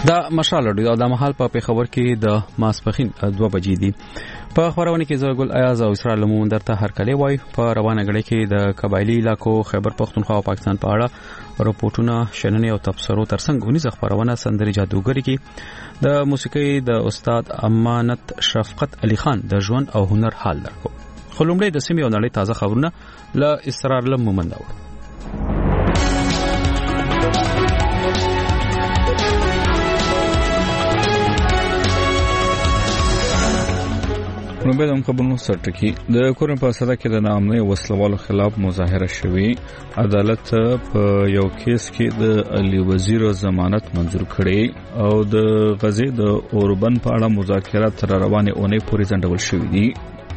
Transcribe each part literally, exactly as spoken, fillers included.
دا مشال اډیو د محل په پیښور کې د ماسپخین دوه بجې دي. په خبرونه کې زغل ایاز او اسرائیل مون درته هر کله وای په روانه غړي کې د قبایلی علاقو خیبر پختونخوا او پاکستان په اړه راپورټونه شننې او تبصرو ترڅنګ ونیز خبرونه سندري جادوګری کې د موسیقي د استاد امانت شفقت علي خان د ژوند او هنر حال درکو. خلومړی د سیمې او نړۍ تازه خبرونه ل اسرار لم مومنداو. نو به د خبرونو سرټکی د کورن په اساس کې د نامنه وسلوالو خلاف مظاهره شوې. عدالت په یو کیس کې د علي وزیر ضمانت منزور کړي او د غزې د اوربن په اړه مذاکرات تر روانه اونۍ پورې ځنډول شوې دي.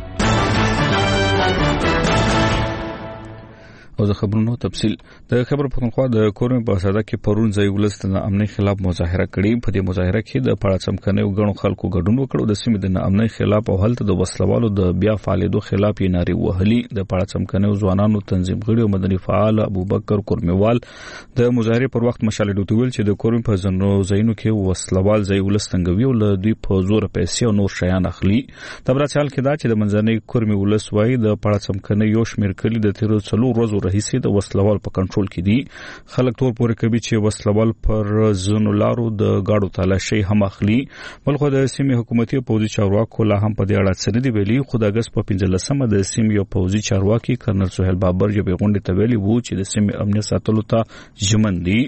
او د خبرونو تفصیل د خبر پختونخوا د کورن په اساس کې پرون ځای ولست د امنیت خلاف مظاهره کړي. په دې مظاهره کې د پړاڅم کنه غنو خلکو ګډون وکړو. د سیمې د امنیت خلاف او هلته د وسلوالو د بیا فعالیدو خلاف یې ناري وهلي. د پړاڅم کنه ځوانانو تنظیم غړي او مدني فعال ابوبکر کورمیوال د مظاهره پر وخت مشال ډوټ ویل چې د کورن په زنو زینو کې وسلوال ځای ولستنګوي او له دوی په زور پیسې او نور شیان اخلي. تبرات حال کې دا چې د منځنۍ کورمي ولس وای د پړاڅم کنه یو شمیر کلی د تیرو څلور ورځې رئیس د وسلوال په کنټرول کې دي. خلک تور پورې کوي چې وسلوال پر زنو لارو د گاډو تلاشي هم اخلي. بلخو د سیمې حکومتي او پوځي چارواکو لا هم په دې اړه څه دي ویلي. خو د اگست په پنځلسمه د سیمې او پوځي چارواکي کرنل سہیل بابر یو غونډه ته ویلي وو چې د سیمې امنیت ساتلو ته ژمن دي.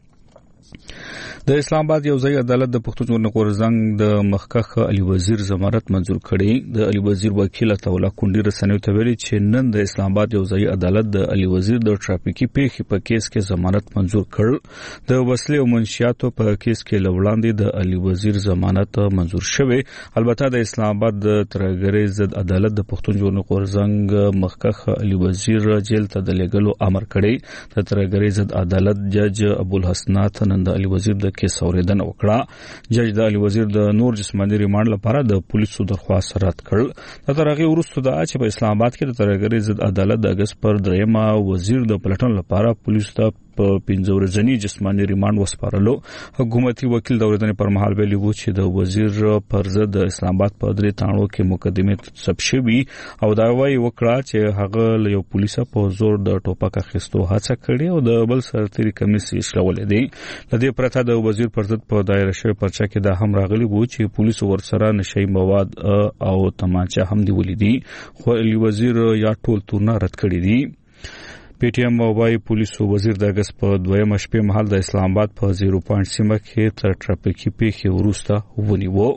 د اسلام آباد یو ځای عدالت د پښتون ژغورنې غورځنګ د مخکخ علي وزیر ضمانت منزور کړي. د علي وزیر وکیل تولا کونډي رسنیو ته ویلي چې نن د اسلام آباد یو ځای عدالت د علي وزیر د ټرافیکي پیښې په کیس کې ضمانت منزور کړ. د وسلې او منشیاتو په کیس کې لوړاندې د علي وزیر ضمانت منزور شوه. البته د اسلام آباد د ترګری ضد عدالت د پښتون ژغورنې غورځنګ مخکخ علي وزیر جیل ته د لګلو امر کړي. د ترګری ضد عدالت جج ابو الحسنات نن د علي وزیر د کیس اوریدنه وکړه. جج د علي وزیر د نور جسمانی ریماند لپاره د پولیسو درخواست رد کړ. د ترغه وروسته د چې په اسلام آباد کې د ترګری ضد عدالت د اگست پر دریمه وزیر د پلټن لپاره پولیسو ته په پنځه ورځنی جسمانی ریماند وسپارلو. حکومتي وکیل د اوریدنې پر مهال ویلي وو چې د وزیر پر ضد د اسلام آباد په درې تاڼو کې مقدمه ثبت شوې او دا وايي وکړه چې هغه یو پولیس په زور د ټوپک اخیستو هڅه کړې او د بل سرتيري کمیسي شلولې دي. لدې پرته د وزیر پر ضد په دایره شوی پرچا کې دا هم راغلي وو چې پولیسو ورسره نشي مواد او تمانچه هم دی ولیدي. خو علي وزیر یا ټول تورونه رد کړی دي. پی ټی ایم وايي پولیسو وزیر د اگست په دویمه شپه مهال د اسلام آباد په زیرو پوینټ سیمه کې تر ټرافیکي پیښې وروسته ونیو.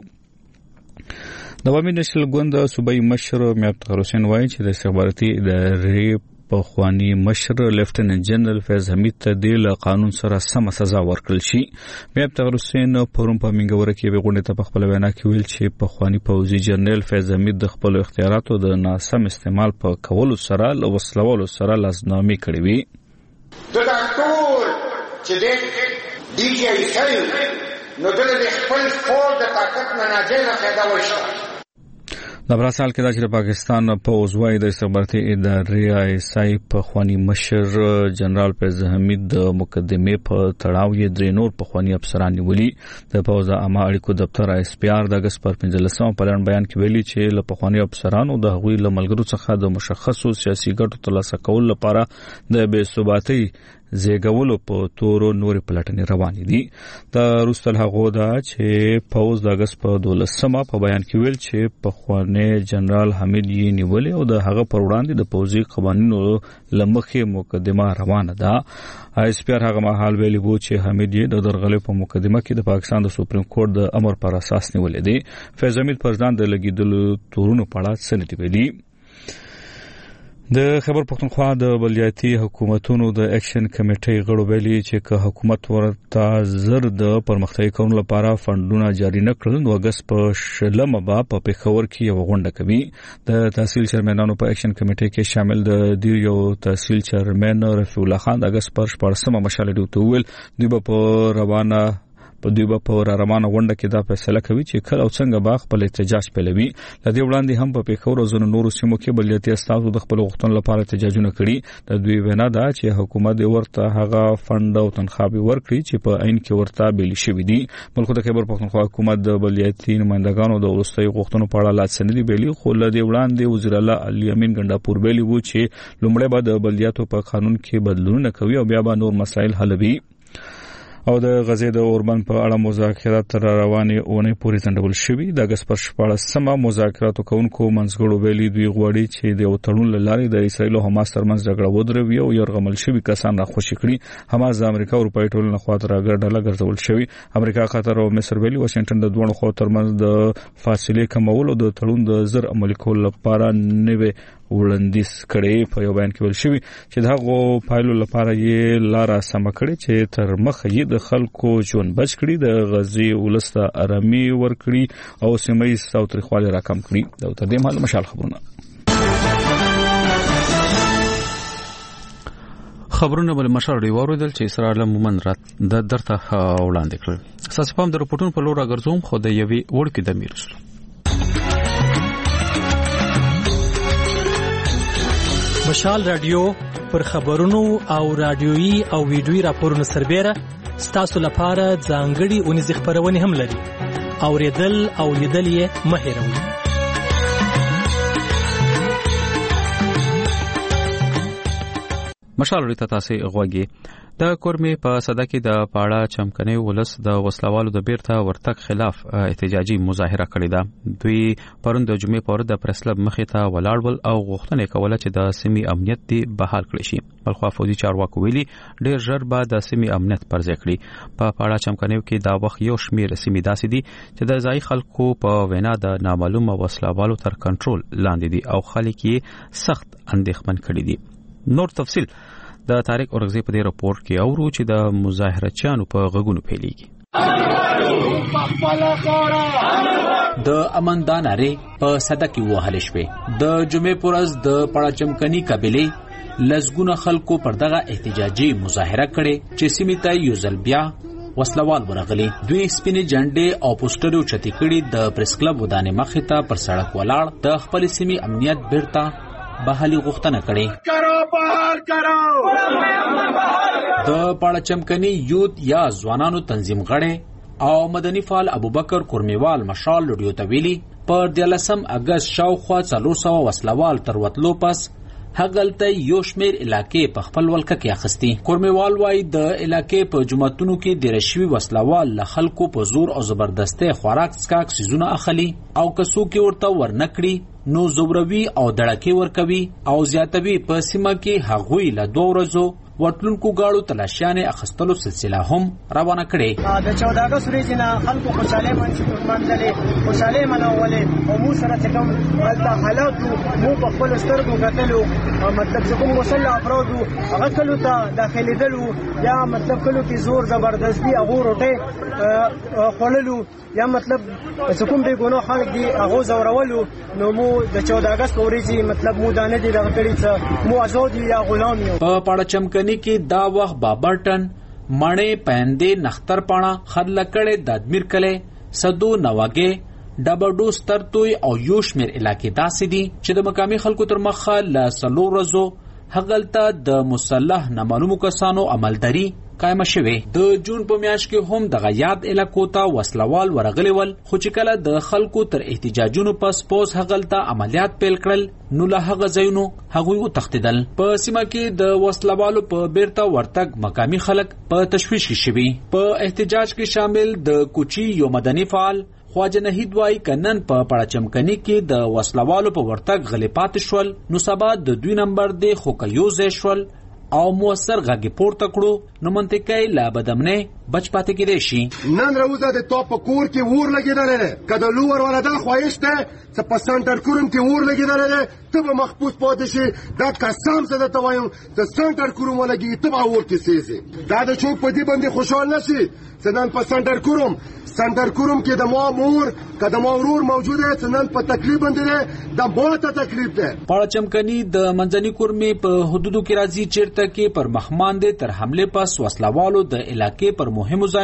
د عوامي نشل ګوند صوبایي مشر میات حسین وايي چې د استخباراتي ادارې په خواني مشر لیفټیننټ جنرال فیض حمید ته د قانون سره سم سزا ورکړل شي. میات حسین پرون په منګوره کې وګړي ته په خپل وینا کې ویل چې په خواني پوځي جنرال فیض حمید د خپل اختیاراتو د ناسم استعمال په کولو سره له وسلوالو سره لازمي کړی وي. د ډاکټر چې د ډي جی ای سره نو د خپل فور د طاقت مناجله پیدا وشو. د براسال کې د پاکستان په اوزوای د استخباراتي ادارې آی اس آی په خواني مشر جنرال فیض حمید د مقدمه په تړاو یې درې نور په خواني افسران نیولي. د پوزا عامه اړیکو دفتر ایس پی آر د اگست پر پنځلسمه په لړن بیان کې ویلي چې له پخواني افسرانو د هغوی له ملګرو څخه د مشخصو سیاسي ګټو ترلاسه کول لپاره د بې ثباتۍ زیګولو په تورو نور پلټنې روانې دي. د روستل هغه دا چې پوز د اگست په دولسمه په بیان کې ویل چې په خواني جنرال حمید یې نیولې او د هغه پر وړاندې د پوزي قوانینو لمخې مقدمه روانه ده. ایس پی آر هغه مهال ویلي وو چې حمید یې د درغلې په مقدمه کې د پاکستان د سپریم کورټ د امر پر اساس نیولې دي. فیض حمید پر ځان د لګیدلو تورونو په اړه څه نه ویلي. د خبر پختونخوا د بلدیاتي حکومتونو د اکشن کمیټې غړو ویلي چې که حکومت ورته زر د پرمختګ کولو لپاره فندونه جاری نه کړل نو اگست په شلمه به په پیښور کې یو غونډه کوي. د تحصیل چیرمنانو په اکشن کمیټې کې شامل د دیر یو تحصیل چیرمن رفیع الله خان د اگست پر شپږمه مشال ډیوټ ویل دی په روانه په دوی په را روانه غونډه کې دا فیصله کوي چې کله او څنګه با خپل احتجاج پیلوي. لدې وړاندې هم په پیښور او ځینو نورو سیمو کې بلدیاتي استازو د خپل غوښتنو لپاره احتجاجونه کړي. د دوی وینا ده چې حکومت ورته هغه فند او تنخواهي ورکړي چې په عین کې ورته بیل شوی دي. ملک د خیبر پښتونخوا حکومت د بلدیاتي نمائندګانو د ولستي غوښتنو په اړه لا سندې بیلي، خو لدې وړاندې وزیر الله علي امین ګنڈاپور ویلي وو چې لومړی به د بلدیاتو په قانون کې بدلونونه کوي او بیا به نور مسایل حلوي. او د غزې د اوربند په اړه مذاکرات تر روانې اونۍ پورې ځنډول شوي. د اګست پر شپاړلسمه مذاکراتو کوونکو منځګړو ویلي دوی غواړي چې د یو تړون له لارې د اسرایل او حماس ترمنځ جګړه ودروي او یرغمل شوي کسان راخوشي کړي. حماس د امریکا او اروپایي ټولنې لخوا تر ډله ګرځول شوی. امریکا، قطر او مصر ویلي واشنگټن د دوه خوا ترمنځ د فاصلې کمولو د تړون د زر عملي کولو لپاره نوې وړاندیز کړي. په یو بیان کې ویل شوی چې دغه پایلو لپاره یې لار سم کړي چې تر مخه یې د خلکو ژوند بچ کړي، د غزې ولسته آرامي ورکړي او سیمه ییز تاوتریخوالی راکم کړي. دا تر دې مهال مشال خبرونه خبرونه بل مشر دی ورویدل چې اسرائیل مومن رات د درته وړاندې کړل. اساس په د رپورټونو په لور راګرځوم خو د یوې وړکې د میرستو مشال رادیو پر خبرونو او رادیويي او ویډیويي راپورونو سربېره ستاسو لپاره ځانګړي اونیزې خبرونه هم لري. اوریدل او لیدل یې مه هېروئ. مشال ورته تاسو غوږی د کورمې په صدا کې د پاړه چمکني ولس د وسلوالو د بیرته ورتګ خلاف احتجاجي مظاهره کړې ده. دوی پرون د جمعې په ورځ د پرسلب مخې ته ولاړ او غوښتنه کوله چې د سیمې امنیت دی بحال کړي شي. بلخو فوجي چارواکو ویلي ډېر ژر به د سیمې امنیت پر ځای کړي. په پاړه چمکني کې دا وخت یو شمیر سیمې داسې دي چې د ځای خلکو په وینا د نامعلومه وسلوالو تر کنټرول لاندې دي او خلک یې سخت اندېښمن کړي دي. نور تفصیل د تاریخ اورغزي په دې راپورټ کې اورو چې د مظاهرچیانو په غږونو پیلېږي. د امنداناره په صدا کې وهل شوې. د جمعې پر ورځ د پړاچمکني قبيله لزګونه خلکو پر دغه احتجاجي مظاهره کړې چې سیمې ته یو ځل بیا وسلوال ورغلي. دوی سپینې جنډې او پوسټرو چتی کړي د پریس کلب ودانې مخې ته پر سړک ولاړ د خپل سیمې امنیت بیرته بحالي غوښتنه کړې. د پړاچمکني یوت یا ځوانانو تنظیم غړي او مدني فعال ابوبکر کورمیوال مشال لډیو ته ویلي پر دیلسم اگست شاوخوا څلور سوه وسلوال تر وتلو پس هغلته یو شمیر علاقې په خپل ولکه کې اخستي. کورمیوال وايي د علاقې په جماعتونو کې د رشوي وسلوال له خلکو په زور او زبردسته خوراک سکاک سيزونه اخلي او کسو کې ورته ورنکړي نو زوروي او دړکې ورکوي او زیاتوي. په سیمه کې هغوی له دوه ورځو وټلونکو گاړو تلاشیانې اخستلو سلسله هم روانه کړې. د چودہ اگست ورځې نه خلکو خوشاله منځلې خوشاله منولې او مو سره چې کوم حالت حالات مو په خپل سترګو کتلو مطلب چې کوم مسلح افراد هغه کلو ته داخليدلو یا مطلب کلو کې زور زبردستی هغه روټه خللو یا مطلب چې کوم به ګونو خلک دي هغه زورولو. نو مو د چودہ اگست ورځې مطلب مو دانه دي دغه کړي چې مو آزاد یا غلام یو. په پاړه چمکني کې دا وخت بابرټن مړې پاندې نختر پاڼه خدلکړې د ادمیر کله صدو نواګه ډبډو سترتوي او یو شمیر علاقې داسې دي چې د مقامي خلکو تر مخه ل سلو ورځو هغلته د مسلح نامعلومو کسانو عملداري قائمه شوه. د جون په میاشت کې هم د غیاد علاقو ته وسلوال ورغلي ول، خو چې کله د خلکو تر احتجاجونو پس پوس هغلته عملیات پیل کړل نو له هغه ځایونو هغوی وتښتیدل. په سیمه کې د وسلوالو په بیرته ورتګ مقامي خلک په تشویش کې شوي. په احتجاج کې شامل د کوچي یو مدني فعال خواجه نهید وای کنن په پړاچمکني کې د وسلوالو په ورتګ غلیپات شول نو سبا د دوی نمبر دی خو کيوز شول او موثر غږی پورته کړو نو منطقي لا بدمنه بچ پاتې کېدې شي. نن راوځه د توپ کور کې ور لګیدل کده لور ولدا خوښته چې په سنټر کورم کې ور لګیدل ته به محفوظ پاتې شي. دا قسم زده ته وایم د سنټر کورم ولګي ته به ور کې سيزي. دا د چوک په دې باندې خوشحال نشي چې نن په سنټر کورم سنټر کورم کې د ما مور کده ما ورور موجوده چې نن په تکلیف باندې د موته تکلیف ده. پړاچمکني د منځني کورمې په حدودو کې راځي چیرته کې پر محمان دې تر حمله پس وسلوالو د علاقې پر مهمو ځایونو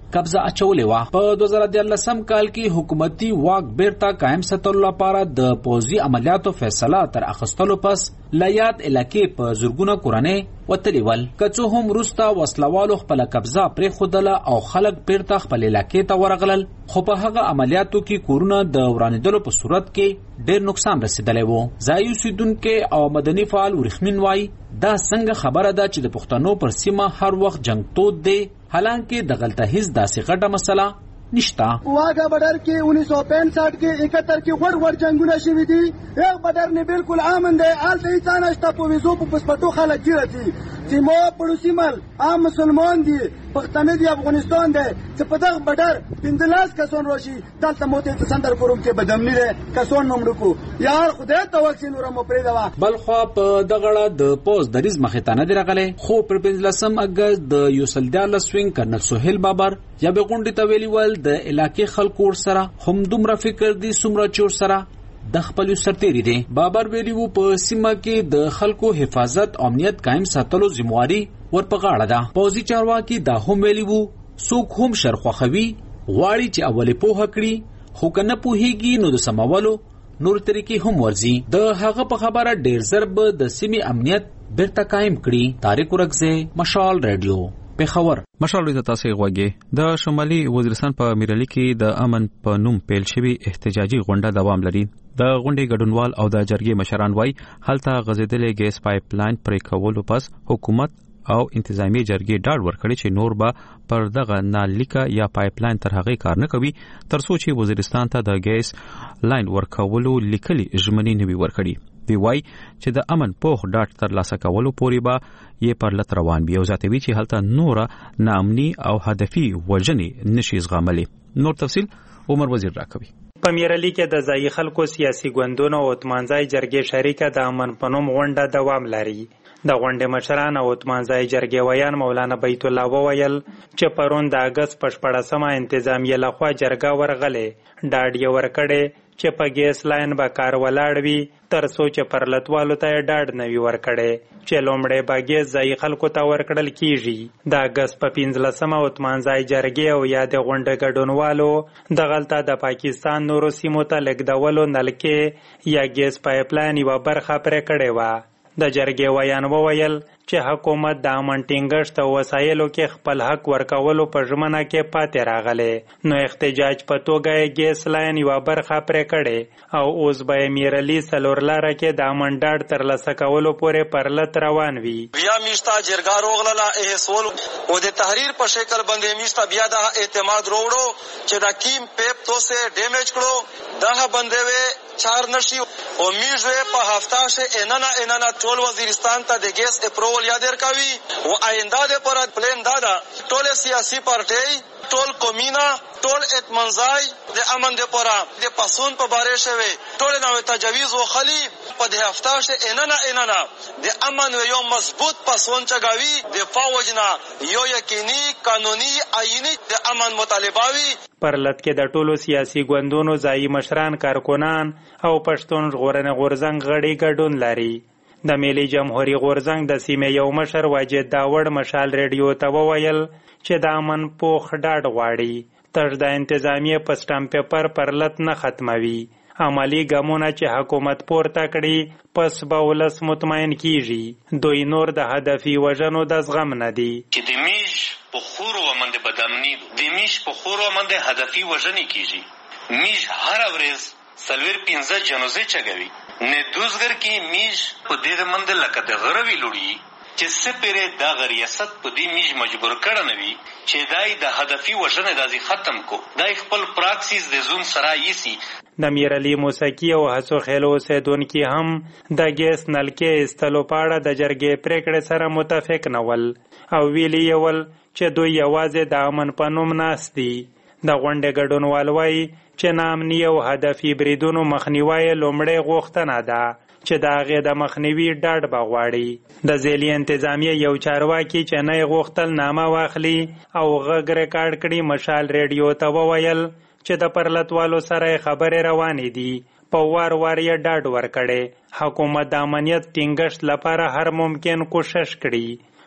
قبضه اچولې و. په دوه زره دیارلسم کال کې حکومتي واک بیرته قائم ساتلو لپاره د پوځي عملیاتو فیصله تر اخیستلو پس له یاد علاقې په زرګونه کورنۍ وتلي ول. که څه هم وروسته وسلوالو خپله قبضه پرېښودله او خلک بیرته خپل علاقې ته ورغلل، خو په هغه عملیاتو کې کورونه د ورانېدلو په صورت کې ډېر نقصان رسېدلی و. ځایي اوسېدونکي او مدني فعال ورېښمین وایي دا څنګه خبره ده چې د پښتنو پر سیمه هر وخت جنگ تود دی، حالانکه دغلته هیڅ داسې غټه مسله نشتا. واګه بډر کې انیس سو پینسٹھ کې اکہتر کې غړ غړ جنگونه شوي دي. یو بډر نه بالکل امن دی، آلته هیڅ نشته. په ویزو په پسپټو خلک ګیره دي چې مو پړوسی مل عام مسلمان دي، پښتانه دي، افغانستان دی. چې په دغه بډر پندلاس کسان راشي دلته موته ته سندر کوم کې بدمنی ده کسان نومړو کو یار خدای توکل نور مو پرې دا. بل خو په دغه د پوز دریز مخه ته نه درغله، خو پر پنځلسم اگست د یوسل دیارلس وینګ کرنل سہیل بابر یا به غونډه ته ویلی ول د علاقې خلکو سره هم دومره فکر دي څومره چور سره د خپل سرتيري دي. بابر ویلی وو په سیمه کې د خلکو حفاظت او امنیت قائم ساتلو ذمہواری ورپه غاړه ده. پوځي چارواکي دا هم ویلی وو څوک هم شرخواخوي غواړي چې اولې پوهه کړي، خو که نه پوهیږي نو د سمولو نور طریقې هم ورزي. د هغه په خبره ډیر زر به د سیمې امنیت بیرته قائم کړي. طارق ورکزه، مشال رادیو، پېښور. مشال د تاسو غوږی د شمالي وزیرستان په میرالي کې د امن په نوم پیل شوی احتجاجي غونډه دوام لري. د غونډې ګډونوال او د جرګې مشران وایي هلته غځېدلې ګیس پایپ لاین پرې کولو پس حکومت او انتظامی جرګې ډاډ ورکړي چې نور به پر دغه نالیکه یا پایپ لاین تر هغه کار نه کوي تر څو چې وزیرستان ته د ګیس لاین ورکولو لیکلي ژمنې نه وي ورکړي. دی وای چې د امن پوخ ډاټ تر لاسه کولو پورې به یې پر لت روان بي او ذاتوي چې هلته نوره ناامني او هدفي وژنې نشي زغملي. نور تفصيل عمر وزیر راکوي. په میرالي کې د ځایي خلکو سیاسي ګوندونو او اتمانځای جرګې شریکه د امن په نوم غونډه دوام لري. د غونډې مشران او اتمانځای جرګې ویان مولانا بیت الله وویل چې پرون د اگست په شپاړسمه انتظامیه لخوا جرګه ورغلې ډاډ یې ورکړې چې په ګیس لاین به کار ولاړ وي تر څو چې پرلتوالو ته ډاډ نه وي ورکړی چې لومړی به ګیس ځایي خلکو ته ورکړل کیږي. د اګست په پنځلسمه اتمانځای جرګې او یا د غونډې ګډونوالو دغلته د پاکستان نورو سیمو ته لېږدولو نلکې یا ګیس پایپ لاین یوه برخه پرې کړې وه. د جرګې ویان وویل چې حکومت د امن ټینګښت او وسایلو کې خپل حق ورکولو په ژمنه کې پاتې راغلی، نو احتجاج په توګه یې ګیس لاین یوه برخه پرې کړې او اوس به یې میرالي څلور لاره کې د امن ډاډ ترلاسه کولو پورې پر لت روان وي. بیا میشته جرګه روغلله احسول او د تحریر په شکل باندې میشته بیا د اعتماد روړو چې د کیم پیپ تو سه ډیمیج کړو دا باندې چار نشي او میژه په هفته شه اننا اننا ټول وزیرستان ته د ګیس اپروول یادر کوي او آینده د پر پلان دادا ټول سیاسي پارټي ټول کومینا ټول اتمنځای د امن د پورا د پاسون په باره شوی ټول نو تجویز او خلی په د هفته شه اننا اننا د امن یو مضبوط پاسون چګاوي د فوجنا یو یقیني قانوني آئینی د امن مطالباوي. پرلت کې د ټولو سیاسي ګوندونو ځایي مشران، کارکونان او پښتون ژغورنې غورځنګ غړي ګډون لري. د ملي جمهوریت غورځنګ د سیمې یو مشر واجد داوړ مشال ریډیو ته وویل چې د امن پوخ ډاډ غواړي تر د انتظامیه په سټامپ پیپر پرلت نه ختموي. عملی ګامونه چې حکومت پورته کړي پس به ولس مطمئن کیږي. دوی نور د هدفي وژنو د زغم نه دي چې د میش په خورو ومنده بدامنی د میش په خورو ومنده هدفي وژنې کیږي. میش هر ورځ سلویر پنځه جنازې چګوي نه دوزګر کې میش په دې منده لکه د غروي لوري چې سپیره د غریاست په دې میش مجبور کړه نوي چې دای د هدفي وژنې دازي ختم کو دای خپل پراکسیس د زون سره یسي. د میرالي موسیقي او هڅو خېلو اوسېدونکي هم د ګیس نلکې ایستلو په اړه د جرګې پریکړې سره متفق نه ول او ویلي یې ول چې دوی یوازې د امن په نوم ناست دي. د غونډې ګډونوال وایي چې ناامني او هدفي بریدونو مخنیوی لومړی غوښتنه ده چې د هغې د مخنیوي ډاډ به غواړي. د ځیلي انتظامیه یو چارواکي چې نه یې غوښتل نامه واخلي او غږ ریکارډ کړي مشال ریډیو ته وویل چې د پرلتوالو سره خبرې روانې دي. په وار وار یې ډاډ ورکړی حکومت د امنیت ټینګښت لپاره هر ممکن کوشش کړي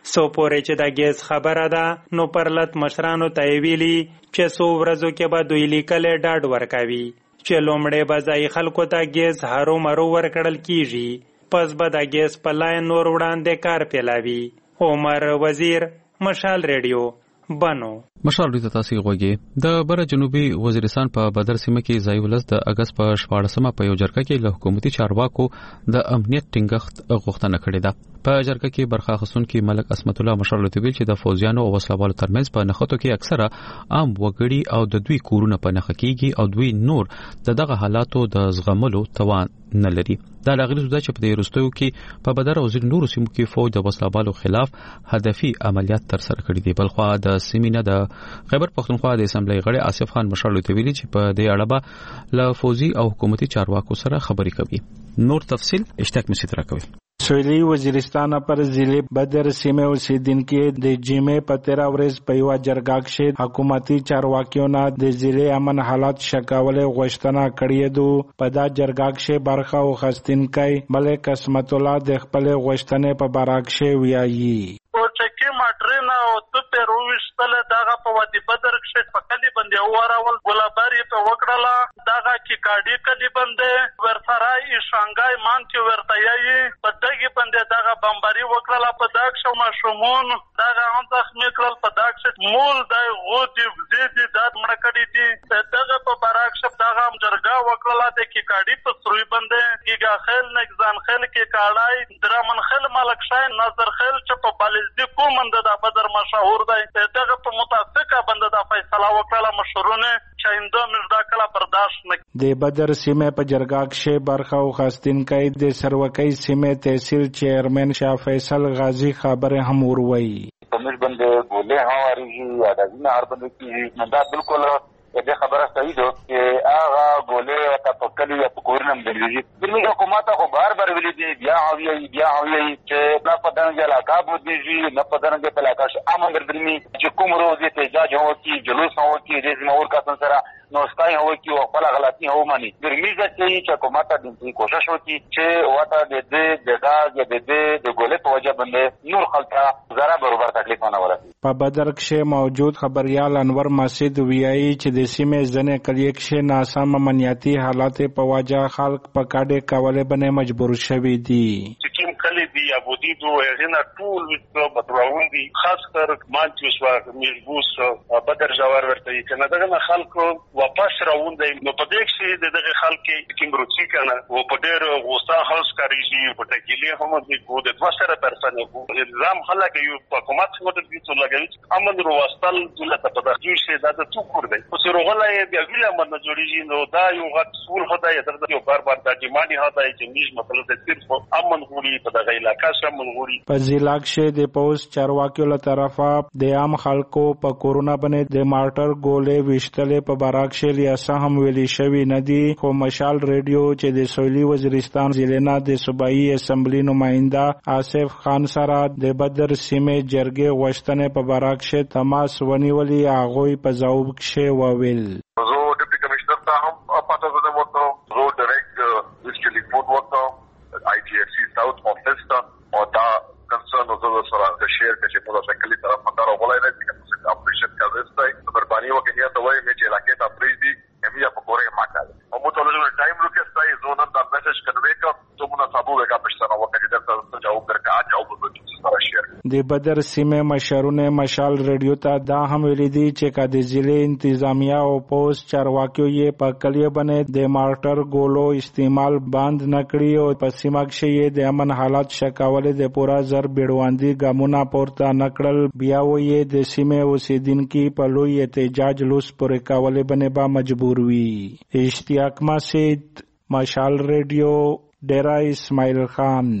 سو پورې چې د ګیس خبره ده نو پرلط مشرانو ته ویلي چې څو ورځو کې به دوی لیکلې ډاډ ورکوي چې لومړی به ځای خلکو ته ګیس هرو مرو ورکړل کیږي پس به د ګیس په لاین نور وړاندې کار پیلاوي. عمر وزیر، مشال ریډیو، بنو. مشال ریډیو تاسو غوږی د بر جنوبي وزیرستان په بدر سیمه کې ځای ولس د اگست په شپاړسمه په یو جرګه کې له حکومتي چارواکو د امنیت ټینګښت غوښتنه کړې ده. په جرګه کې برخه اخیستونکو ملک اسمت الله مشال ریډیو ویل چې د فوجیانو او وسلوالو ترمنځ په نښتو کې اکثره عام وګړي او د دوی کورونه په نښه کېږي او دوی نور د دغه حالاتو د زغملو توان نه لري. دا لاغلی ده چې په دې وروستیو کې په بدر او ځینو نورو سیمو کې فوج د وسلوالو خلاف هدفي عملیات ترسره کړي دي. بلخوا د سیمینه د خیبر پختونخوا د اسمبلی غړي آصف خان مشال ریډیو ویل چې په دې اړه به له فوجي او حکومتي چارواکو سره خبرې کوي. نور تفصیل اشتاق مسیت راکوي. سویلی وزیرستان پر ضلع بدر سیمه اوسیدونکو د جمعې په تیرا ورځ په یو جرګه کې حکومتي چارواکیو نه د ضلع امن حالات شکاولې غوښتنه کړې ده. په دا جرګه کې برخه واخیستونکي ملک اسمت الله د خپل غوښتنې په باره کې ویایي. او چې ماټرینا او د پیروشتل دغه په وادي بدر کې په کلی باندې اورول ګلاباری په وکړه دغه کې کاډی کلی باندې ورسره شانګای مان کې ورتایي په دغه باندې دغه بمباری وکړه په دغه شو مشمون دغه هم زخمی کړل په دغه مول د غوډي زیدي د مړ کړي دي دغه په براکشپ دغه هم جرګه وکړه د کې کاډی په سروي باندې کیګه خل نگزان خل کې کاړای درمن خل ملک شاین نظر خل چې په بالزدي کومند د بدر مشهور دی دغه په متفقه بند د فیصله وکړه مشرونه چې انده مردا کلا برداشت نه. د بدر سیمه په جرګه کې برخه واخیستونکي د سروکۍ سیمه تحصیل چیرمن شاه فیصل غازی خبره هم وروي. په مش باندې ګولې هواريږي یا د دینه هر باندې کې نه دا بالکل دې خبره صحیح ده چې هغه ګولې تا په کلی یا په کورنم دی. د حکومت خو بار بار ویلي دي بیا هوي بیا هوي چې نه په دغه علاقه بودیږي نه په دغه علاقه امن ګرځنی چې کوم روز ته احتجاج هو کی جلوس هو کی د زمور کا سره نو ستای هو کی او خپل غلطي هو مانی ګرمیزه چې حکومت د دې کوشش وکړي چې وته د دې د داګ د دې د ګولې په وجه باندې نور خلک زرا برابر تکلیف نه ورسي. په بدر کې موجود خبريال انور مسجد ویایي چې د سیمې ځنې کلیک کې ناسم امنیتي حالات په وجه خلک په کاډه کولې باندې مجبور شوي دي. چې کلی دی ابودی دوه غنا ټول وسو بدراون دي خاص کر مانچوس وا مجبوس بدر جوار ورته کنه دغه خلکو واپس راوون دی نو په دې کې دغه خلک کې مروچی کنه او په ډېر غوسه هاوس کاریږي په تګلی هم د کو د دوه سره پرسنه کو الزام خلک یو حکومت څخه د دې څو لګوي امن رو واستل دولت په دغه شی دا د تو کور دی او سره غلای بیا ویل امن نه جوړیږي نو دا یو غټ سول خدای درته یو بار بار د جماعي هداي چې نيش مطلب د صرف امن غوري په دغه علاقې سره امن غوري. په ضلع کې د پوس چارواکیو له طرفه د عام خلکو په کورونا باندې د مارټر ګولې وشتلې په باره کې لیاسه هم ویلي شوی نه دي. خو مشال ریډیو چې د سویلی وزیرستان ضلع د صوبایي اسمبلی نماینده آصف خان سره د بدر سیمه جرګې غوښتنې په باره کې تماس ونیولي هغوی په ځواب کې وویل. زه ډیپټي کمشنر ته هم پاتې زده وکړم زه ډایرکټ ویسټلی فود وکړم آی ټي اف سی ساوث افیس ته او دا کنسرن زه سره د شیر کې په دغه کلی طرف مدار وغولای نه چې اپریشن کوي ستای بربانی وکړي ته وایي چې علاقې ته پریز دي همیا په کوره ماکاله او مو ټول ټایم لوکې ستای زونن دا میسج کنوي کا ته مونږه صابو وکړه پښتنه وکړي درته جواب درکا جواب وکړي سره شیر. د بدر سیمه مشرونه مشال ریډیو ته دا هم ویلي دي چې کا د ضلع انتظامیه او پوس چارواکیو یې په کلیه باندې د مارټر ګولو استعمال بند نکړي او په سیمه کې د امن حالات شکاولې د پورا زر بیړواندي ګامونه پورته نکړل. بیا وې د سیمه اوسیدونکو په لوی احتجاج لوس پورې کولې باندې با مجبور وي. اشتیاق مسجد، مشال ریډیو، ډیرا اسماعیل خان.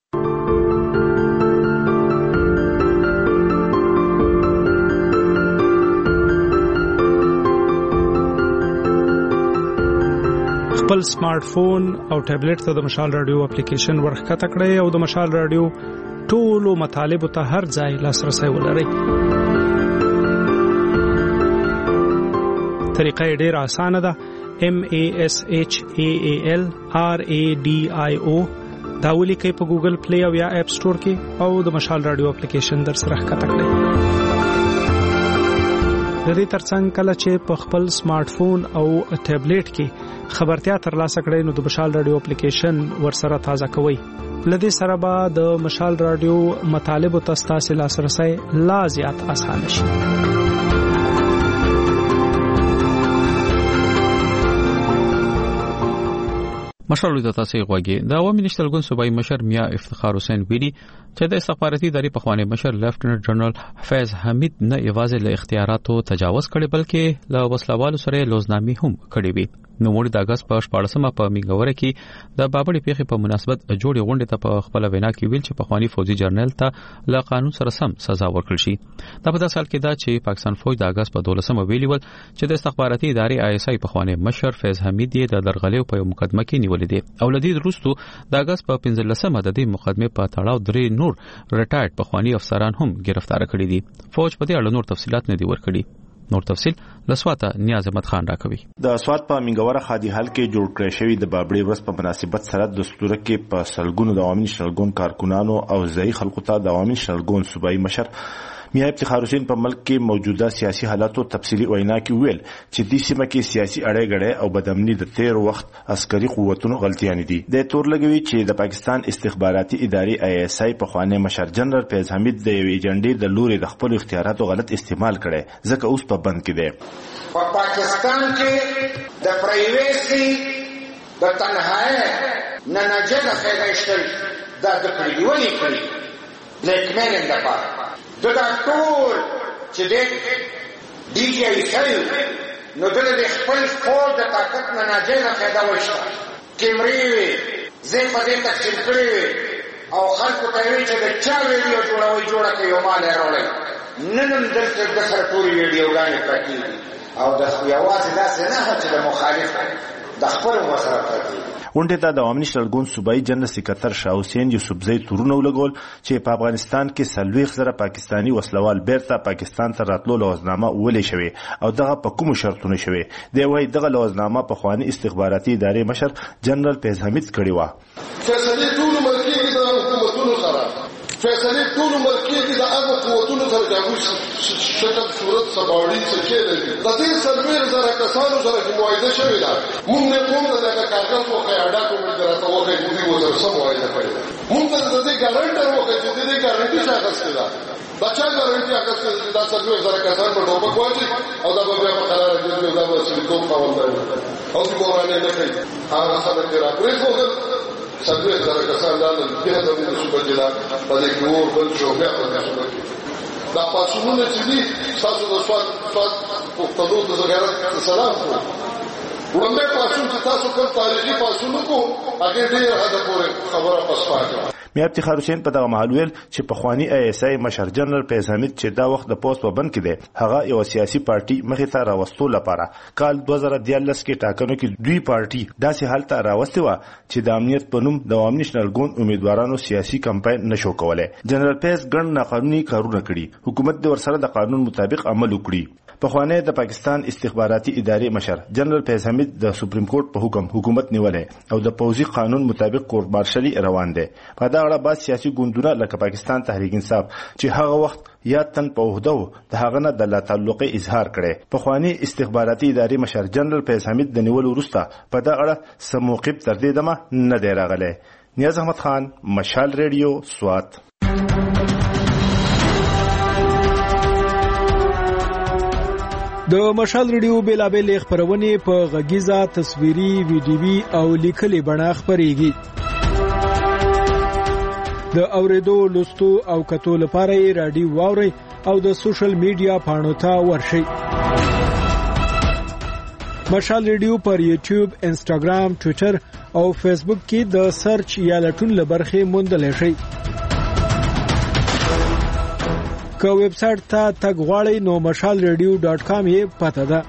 خپل سمارټ فون او ټابلیټ ته د مشال رادیو اپلیکیشن ورخکته کړئ او د مشال رادیو ټولو مطالبه ته هر ځای لاسرسي ولرئ. طریقه ډېره اسانه ده. M A S H A A L R A D I O دا ولیکئ په ګوګل پلی او یا اپ سٹور کې او د مشال رادیو اپلیکیشن در سره ښکته کړئ. د دې ترڅنګ کله چې په خپل سمارټ فون او ټابلیټ کې خبرتیا ترلاسه کړئ نو د مشال رادیو اپلیکیشن ورسره تازه کوئ. لدې سره به د مشال رادیو مطالب او تاسو لاسرسي لا زیات اسانه شي. مشر د تاسو غوږی د عوامي نشتل ګوند صوبایي مشر میا افتخار حسین ویلي چې د استخباراتي ادارې په خوانې مشر لیفټننټ جنرال حفیظ حمید نه یوازې له اختیاراتو تجاوز کړي بلکې له وسلوالو سره لوزنامي هم کړي وي. نو موږ د اگست په شپږمه په میګوره کې د بابړې پیښې په مناسبت جوړې غونډې ته په خپل وینا کې ویل چې په خواني فوجي جرنل ته له قانون سره سم سزا ورکړل شي. دا په داسې حال کې دا چې پاکستان فوج د اگست په دولسمه ویلي ول چې د استخباراتي ادارې آی اس آی په خوانې مشر فیض حمید یې د درغلې په مقدمه کې نیولې دي او لدی وروسته د اگست په پنځلسمه د دې مقدمه په تړاو درې نور ریټایرډ په خواني افسران هم گرفتار کړي دي. فوج په دې اړه نور تفصيلات نه دی ورکړي. نور تفصيل لسواته نیاز احمد خان راکوي. د اسوات په منګوره خادي حل کې جوړ کړی شوی د بابړې ورځ په مناسبت سره د ستوره کې په سلګونو د عوامي شلګون کارکونانو او ځای خلکو ته د عوامي شلګون صوبایي مشر میا افتخار حسین په ملک کې موجوده سیاسي حالاتو تفصیلی وینا کې ویل چې د سیمه کې سیاسي اړې غړې او بدامني د تیر وخت عسکري قوتونو غلطیاں دي. د تور لګوي چې د پاکستان استخباراتي ادارې آی اس آی په خوانې مشر جنرال فیض حمید د یوې ایجنډې د لوري د خپل اختیاراتو غلط استعمال کړي ځکه اوس په بند کې دی. په پاکستان کې د پرایویسي د تنهایی نه نجات خیرشتل د دپریونی کړی لیکمن د پاره د ډاکټر چې د ډي جی آی شل نو د خپل فوج د طاقت نه ناجیزه فایده وشته کیمرې زه په دې تقسیم کړی او خلکو ته وی چې د چا ویډیو جوړوي جوړه کوي او مال راوړي نن دلته د سره پوری ویډیوګانې پکې او د یوازې داسې نه چې د مخالف د خپل مسره پکې ونډه ته د عوامي شلګون صوبایي جنرال سکرټر شاه حسین یوسفزئی تورونه ولګول چې په افغانستان کې سلويخ زره پاکستانی وسلوال بیرته پاکستان ته راتلو لوزنامه ولې شوی او دغه په کوم شرطونه شوی دی. وایي دغه لوزنامه په خواني استخباراتي ادارې مشر جنرال فیض حمید کړی و. فیصله ټول ملکی کې د حکومتونو سره فیصله ټول ملکی کې د هغه قوتونو سره د شکل صورت سباوړي څه کېږي د دې سلويخ زره کسانو سره چې معاهده شوی دا موږ نه کوم د کارګر په قیاډا کوم درته وکړي موږ وزر سم معاهده کړی موږ د دې ګارانټر وکړي چې دې ګارانټي څنګه اخیستل دا بچا ګارانټي اخیستل دا سلويخ زره کسان په ډوبه کوي او دا به په قرار کې دا به سلیکوم پاول دی او چې ګورانه نه کوي هغه خبره راپرې کوي سلويخ زره کسان دا د دې د صوبې جلا په دې کور بل شوبه په صوبې دا پاسونه چې دي تاسو د سواد سواد په تاسو د زګارت سلام کوم ولنده پاسون چې تاسو په تاریخي پاسونو کو هغه ډیر هدا پورې خبره پسپاږي. میا افتخار حسین په دغه محل ویل چې په خواني آی اس آی مشر جنرال فیض حمید چې دا وخت د پوسټ په بند کې دی هغه یو سیاسي پارټي مخې ته راوستو لپاره کال دوه زره دیارلس کې ټاکنو کې دوی پارټي داسې حالت راوستي و چې د امنیت په نوم د عوامي نشنل ګوند امیدوارانو سیاسي کمپاین نشو کولای. جنرال فیض ګڼ ناقانوني کارونه کړي حکومت د ورسره د قانون مطابق عمل وکړي. په خوانه د پاکستان استخباراتي ادارې مشر جنرال فیض حمید د سپریم کورټ په حکم حکومت نیولې او د پوځي قانون مطابق کورټ مارشلي روان دي. په دا اړه بعض سیاسي ګوندونه لکه پاکستان تحریک انصاف چې هغه وخت یا تن په وحده د هغه نه د لا تعلق اظهار کړي. په خواني استخباراتي ادارې مشر جنرال فیض حمید د نیول وروسته په دا اړه سموقب تر دې دمه نه دی راغلی. نیاز احمد خان مشال ریډیو سوات. د مشال ریډیو بیلابل خبرونه په غږیزه تصویري ویډیوي او لیکلي بڼه خبريږي. د اوریدو لوستو او کتو لپاره رادیو واوري او د سوشل میډیا پاڼو ته ورشي. مشال ریډیو پر یوټیوب، انسټاګرام، ټوئیټر او فیسبوک کې د سرچ یا لټون لبرخه موندل شي. که ویب سټ ته تګ غواړئ نو مشال ریډیو ډاټ کام یې پته ده.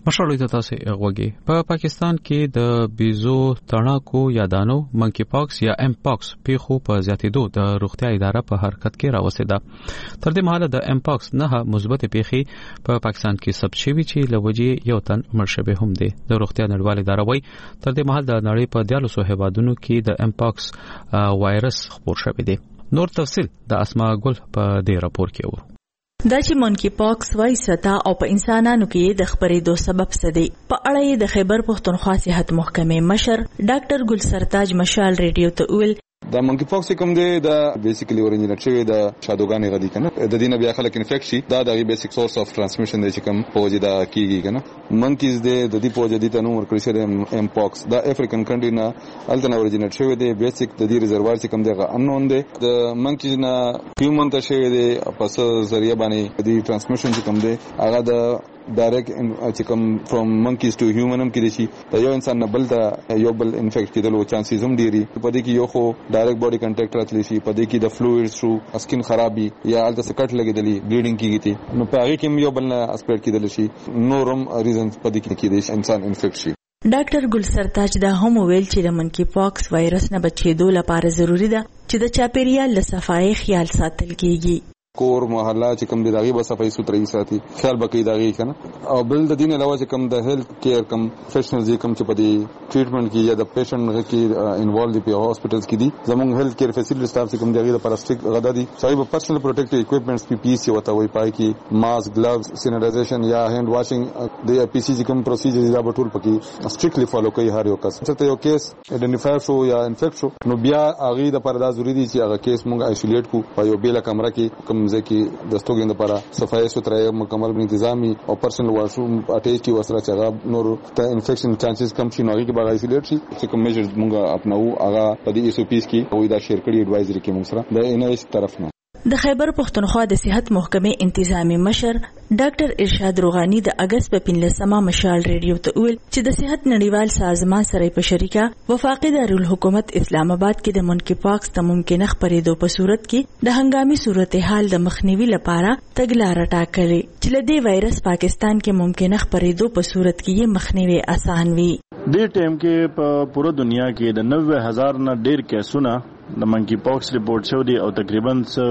مشالوي ته تاسو غوږی په پاکستان کې د بیزو تڼاکو یا دانو منکی پاکس یا ام پاکس پیخو په زیاتېدو د روغتیا اداره په حرکت کې راوستده. تر دې مهاله د ام پاکس نه مثبت پیخي په پاکستان کې ثبت شوی چې لوجې یو تن مړ شوی هم دی. د روغتیا نړیواله اداره وایي تر دې مهال د نړۍ په دیارلسو هیوادونو کې د ام پاکس وایرس خپور شوی دی. نور تفصیل د اسماء ګل په دې راپور کې و. دا چې مونکی پاکس وایي ستا او په انسانانو کې د خبرېدو سبب څه دی په اړه یې د خیبر پښتونخوا صحت محکمې مشر ډاکټر ګل سرتاج مشال ریډیو ته ویل دا منکی پاکس کوم دی دا بیسیکلی اورینجینیټ شوی د شادوګانې غدي کنه د دینه بیا خلک انفیکټ شي دا د بیسیک سورس اف ترانسمیشن دی چې کوم پوجي دا کیږي کنه منکیز دی د دې پوجي د تنو ورکړی شوی ام پاکس دا افریقن کنټری نه الټن اورینجینیټ شوی دی بیسیک د دې ریزروار چې کوم دی انون دی د منکیز نه هیومن ته شوی دی پس ذریعہ باندې د ترانسمیشن چې کوم دی هغه د ډایرکټ چې کوم فرام منکیز ټو هیومنم کې دي شي د یو انسان نه بل ته یو بل انفیکټ کېدلو چانسز هم ډیری په دې کې یو خو ډایرکټ باډي کنټیکټ راتلی شي په دې کې د فلویډز شو سکین خرابي یا الته سکټ لګیدلی بلیډینګ کیږي نو په هغه کې یو بل نه اسپریډ کېدل شي نورم ریزنز په دې کې کېدي انسان انفیکټ شي. ډاکټر ګل سرتاج دا هم ویل چې د منکی پاکس وایرس نه بچېدو لپاره ضروری ده چې د چاپیریال له صفای خیال ساتل کیږي. کور محله چې کوم دی دغه به صفای سوتري ساتي خیال بکې دغه کنه او بل د دین علاوه چې کوم د هیلث کیر کوم پروفیشنلز کوم چې په دې ټریټمنټ کې یا د پیشنټ کې انوالو دي په هاسپټلز کې دي زموږ هیلث کیر فیسیلیټی سټاف چې کوم دغه د پلاستیک غدا دي صاحب پرسنل پروټیکټیو اکوئپمنټس پی پی سی وته وای پای کې ماسک گلوز سینیټایزیشن یا هاند واشنګ د پی سی کوم پروسیجر دا به ټول پکې اسټریکټلی فالو کوي هر یو کس چې یو کیس ایډنټیفای شو یا انفیکټ شو نو بیا هغه د پردا ضروری دي چې هغه کیس موږ آیسولیټ کو په یو بیل کمره کې کوم ځکه د ستوګین لپاره صفای سوتري مکمل انتظامی او پرسنل واشروم اٹیچ کی وسره چې نور ته انفیکشن چانسز کم شي نو هغه کې باغ آیسولیټ شي چې کوم میجرز موږ اپناو هغه په دې ایس او پیز کې او دا شیر کړي ایڈوایزري کې موږ سره د ان ایس طرف نه. د خیبر پښتونخوا د صحت محکمې انتظامی مشر ډاکټر ارشاد روغانی د اگست په پنځلسمه مشال ریډیو ته ویل چې د صحت نړیوال سازمان سره په شریکه وفاقي دارالحکومت اسلام آباد کې د منکی پاکس د ممکنه خپرېدو په صورت کې د هنګامي صورتحال د مخنیوي لپاره تګلارې ټاکلې چې له دې وایرس پاکستان کې ممکنه خپرېدو په صورت کې یې مخنیوي آسان وي. دې ټیم کې په پوره دنیا کې د نوي هزار نه ډېر کیسونه د منکی پاکس رپورټ شو دي او تقریبا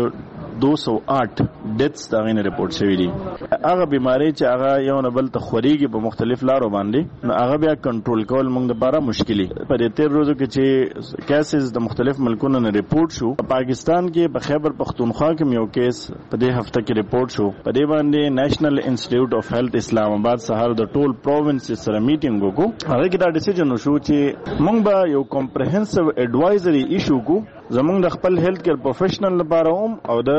دو سو آٹھ ډیتس دا غینه رپورټ شوی دي. هغه بیماری چې هغه یو نه بل ته خوريږي په مختلف لارو باندې نو هغه بیا کنټرول کول موږ لپاره مشکلي په دې تیر ورځو کې چې کیسز د مختلف ملکونو نه رپورټ شو پاکستان کې په خیبر پختونخوا کې یو کیس په دې هفته کې رپورټ شو په دې باندې نېشنل انسټیټیوټ اف هیلث اسلام آباد سهار د ټول پروینس سره میټینګ وکړو هغه کې دا ډیسیژن وشو چې موږ به یو کمپریهنسیو ایڈوایزري ایشو کو زمونږ د خپل هیلث کیر پروفیشنل لپاره هم او د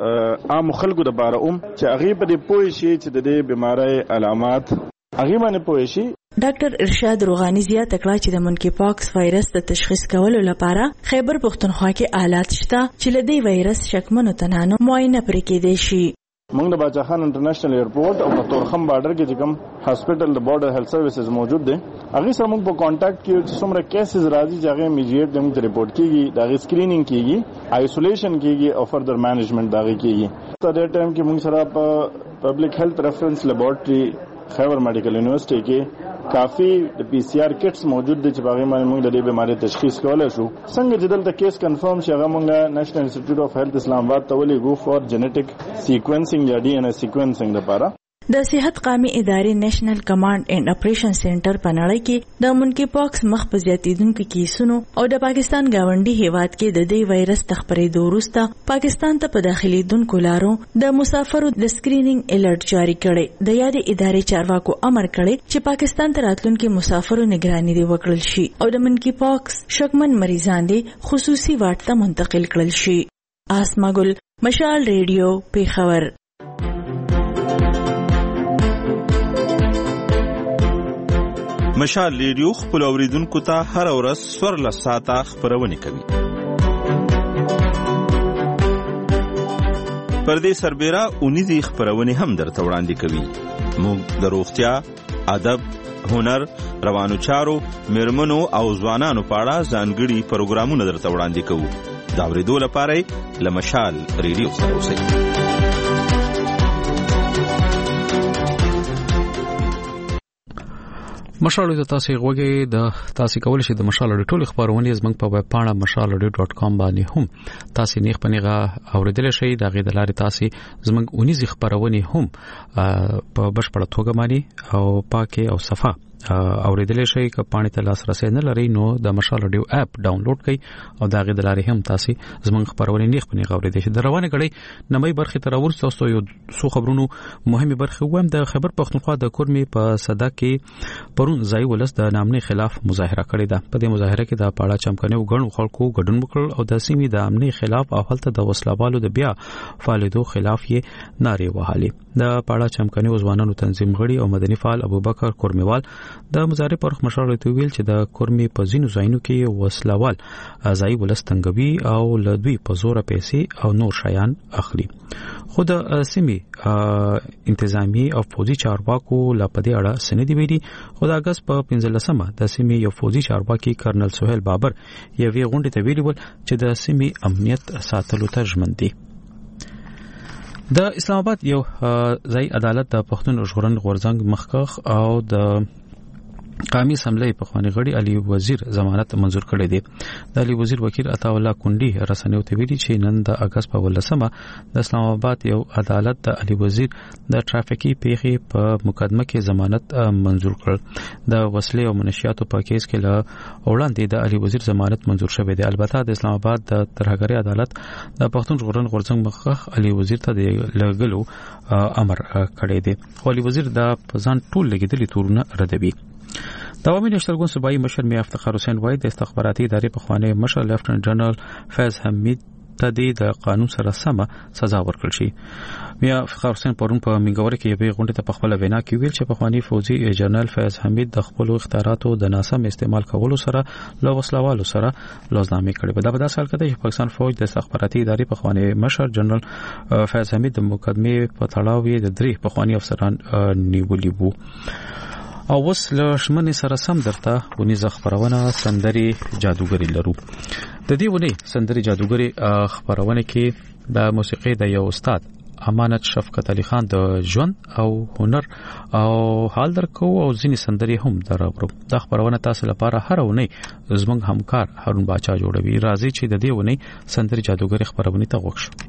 عام خلکو لپاره هم چې هغه په دې پوه شي چې د دې بیماری علامات هغه باندې پوه شي. ډاکټر ارشاد روغانی زیاته کړه چې د منکی پاکس وایرس د تشخیص کولو لپاره خیبر پښتونخوا کې آلات شته چې له دې وایرس شکمنو تنانو معاینه پرې کېدای شي. موږ د باچا خان انټرنیشنل ایرپورټ او په تورخم بارډر کې چې کوم هاسپټل د بارډر هیلث سروسز موجود دي هغه سره موږ په کانټیکټ کې چې څومره کیسز راځي چې هغه امیډیټ د موږ ریپورټ کیږي دا غي سکرینینګ کیږي آیسولیشن کیږي او فردر مینجمنٹ دا غي کیږي. په دې ټایم کې موږ سره په پبلک هیلث ریفرنس لیبارټري خیبر میډیکل یونیورسيټي کې کافي د پی سی آر کټس موجود دي چې باغې باندې موږ د دې بیماری تشخیص کولای شو. څنګه چې دلته کیس کنفرم شي هغه موږ نېشنل انسټیټیوټ اف هیلث اسلام آباد ته ولېږو فور جنیټک سیکوینسینګ یا ډي ان اے سیکوینسینګ لپاره. د صحت قامي ادارې نېشنل کمانډ اینڈ اپریشن سنټر په نړۍ کې د منکی پاکس مخ په زیاتیدونکو کیسونو او د پاکستان گاونډي هیواد کې د دې وایرس تخپرېدو وروسته پاکستان ته په داخليدونکو لارو د مسافرو د سکرینینګ الرټ جاری کړي. د یادې ادارې چارواکو امر کړي چې پاکستان ته راتلونکو مسافرو نگراني دی وکړل شي او د منکی پاکس شکمن مریضان دي خصوصي واټ ته منتقل کړل شي. آسما ګل مشال ریډیو پیښور. مشال ریډیو خپل اوریدونکو ته هر ورځ سورل ساعته خبرونه کوي. پردې سربېره اونیزي خبرونه هم درته وړاندې کوي. موږ د روغتیا، ادب، هنر، روانو چارو، میرمنو او ځوانانو په اړه ځانګړي پروګرامونه درته وړاندې کوو. دا اوریدو لپاره له مشال ریډیو سره اوسئ. مشال د تاسو غوږی د تاسو کول شي د مشال د ټولو خبرونه زمنګ په ویب پاڼه مشال ډاٹ کام باندې هم تاسو نیغ پنیغه اوریدل شي د غي د لارې تاسو زمنګ اونیز خبرونه هم په بشپړه توګه باندې او پاکه او صفه اوریدل شي ک پانی ته لاس رسې نه لري نو د مشال رادیو اپ ډاونلوډ کړئ او دا غي د لارې هم تاسو زمنګ خبرونه نیغ پنیغه اوریدل شي د روانه غړي نمای برخه تر ورسته تاسو یو څو خبرونو مهمه برخه ویم د خبر پښتونخوا د کورمي په صدا کې پرون ځای ولس د نامنې خلاف مظاهره کړې ده په دې مظاهره کې د پاړه چمکنه وګڼو خلکو ګډون وکړ او د سیمې د امنیت خلاف او حالت د وسلوالو د بیا فعالیتو خلاف یې نارې وهالي د پاړه چمکنه ځوانانو تنظیم غړي او مدني فعال ابوبکر کورمیوال د مظاهره پر مشورې ته ویل چې د کورمي په ځینو ځایونو کې وسلوال ځای ولس تنګوي او لدوی په زور پیسې او نور شیان اخلي خو د سیمې انتظامی او فوجي چارواکو لا پدې اړه سندې ویلي خو د اگست په پنځلسمه د سیمې یو فوجي چارواکي کرنل سہیل بابر یوې غونډې ته ویلي ول چې د سیمې امنیت ساتلو ته ژمن دي د اسلام آباد یو ځای عدالت د پښتون ژغورن غورځنګ مخکخ او د قومي اسمبلی په خواني غړي علي وزیر ضمانت منزور کړی دی د علي وزیر وکیل عطا الله کونډي رسنیو ته ویلي چې نن د اگست په ولسمه د اسلام آباد یو عدالت د علي وزیر د ټرافیکي پیښې په مقدمه کې ضمانت منزور کړ د وسلې او منشیاتو په کیس کې له وړاندې د علي وزیر ضمانت منزور شوی دی البته د اسلام آباد د ترهګری عدالت د پښتون ژغورن غورځنګ مخخ علي وزیر ته د لګلو امر کړی دی خو علي وزیر د ځان ټول لګیدلي تورونه ردوي د عوامي نشترګون صوبایي مشر میا افتخار حسین وای د استخباراتي ادارې په خوانه مشر لیفټننټ جنرال فیض حمید ته د قانون سره سم سزا ورکړل شي میا افتخار حسین پرون په منګور کې یوې غونډې ته په خپل وینا کې ویل چې په خواني فوجي جنرال فیض حمید د خپل اختیاراتو د ناسم استعمال کولو سره له وسلوالو سره لوزنامې کړې په دغه سال کې د پاکستان فوج د استخباراتي ادارې په خوانه مشر جنرال فیض حمید د مقدمه په تړاو د درې په خواني افسران نیولي وو او وس له شمنې سره سم درته ونیزه خبرونه سندري جادوګری لرو د دې ونی سندري جادوګری خبرونه کې د موسیقي د یو استاد امانت شفقت علي خان د ژوند او هنر او حال درکو او ځینې سندري هم دراوړو د خبرونه تاسو لپاره هر ونی زمنګ همکار هارون باچا جوړوي راځي چې د دې ونی سندري جادوګری خبرونه ته وښه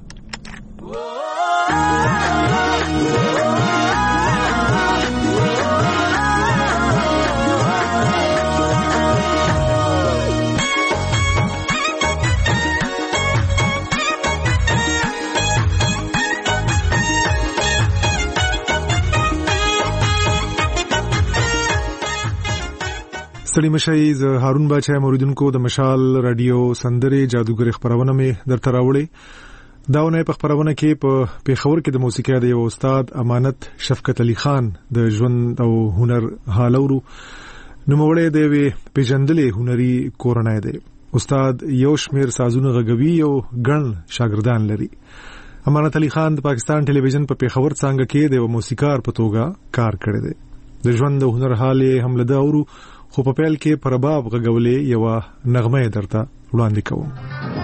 ستړي مشي ز هارون باچا موریدونکو د مشال رادیو سندري جادوګر خبرونه می درته راوړي داونه په خبرونه کې په پیښور کې د موسیقي د یو استاد امانت شفقت علي خان د ژوند او هنر حالورو نوموړی دی وی پیژندلې هنري کورنۍ دی استاد یو شمیر سازونه غږوي او ګڼ شاګردان لري امانت علي خان د پاکستان ټلویزیون په پیښور څنګه کې د موسیقار په توګه کار کړی دی د ژوند او هنر حال هم له داورو خو په پیل کې پرباب غږولې یو نغمه درته وړاندې کوم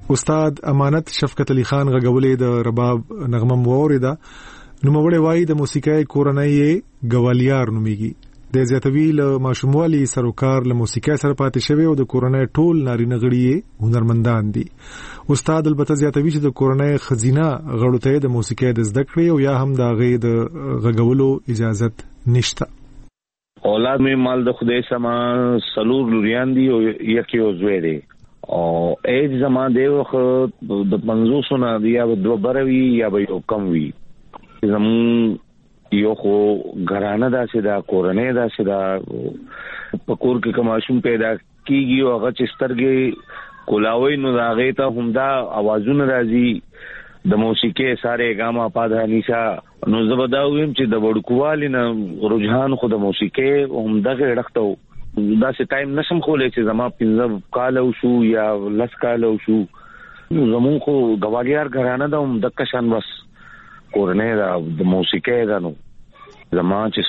استاد امانت شفقت علي خان غغولې د رباب نغمه موریدا نو موړې وای د موسیقۍ کورنۍ ګوالیار نوميږي د زیاتوی له ماشوموالي سروکار له موسیقۍ سره پاتې شوی او د کورنۍ ټول نارینه غړي هنرمندان دي. استاد البته زیاتوی چې د کورنۍ خزینه غړو ته د موسیقۍ د زده کړې او یا هم د غې د غغولو اجازت نشته. اولاد می مال د خدای سما سلور لوریان دي او یکي او زوی دي او ایج زما دی وخت د پنځوس نه دی یا د بروي یا به یو کم وي. زمون یو خو غرانه داسې دا کورنۍ داسې دا پکور کې کماشوم پیدا کیږي او هغه چې سترګې کولاوي نو هغه ته همدا आवाजونه راځي د موسیقي ساره ګاما پاده نشا نو زبداویم چې د وړکوالي نه رجحان خو د موسیقي همدغه ډختو داسې ټایم نشم خولې چې زما پنځه کال او شو یا لس کال او شو زمون خو غواګیار غرانه دا هم د کشان بس کورنۍ دا د موسیقۍ دا نو زما چې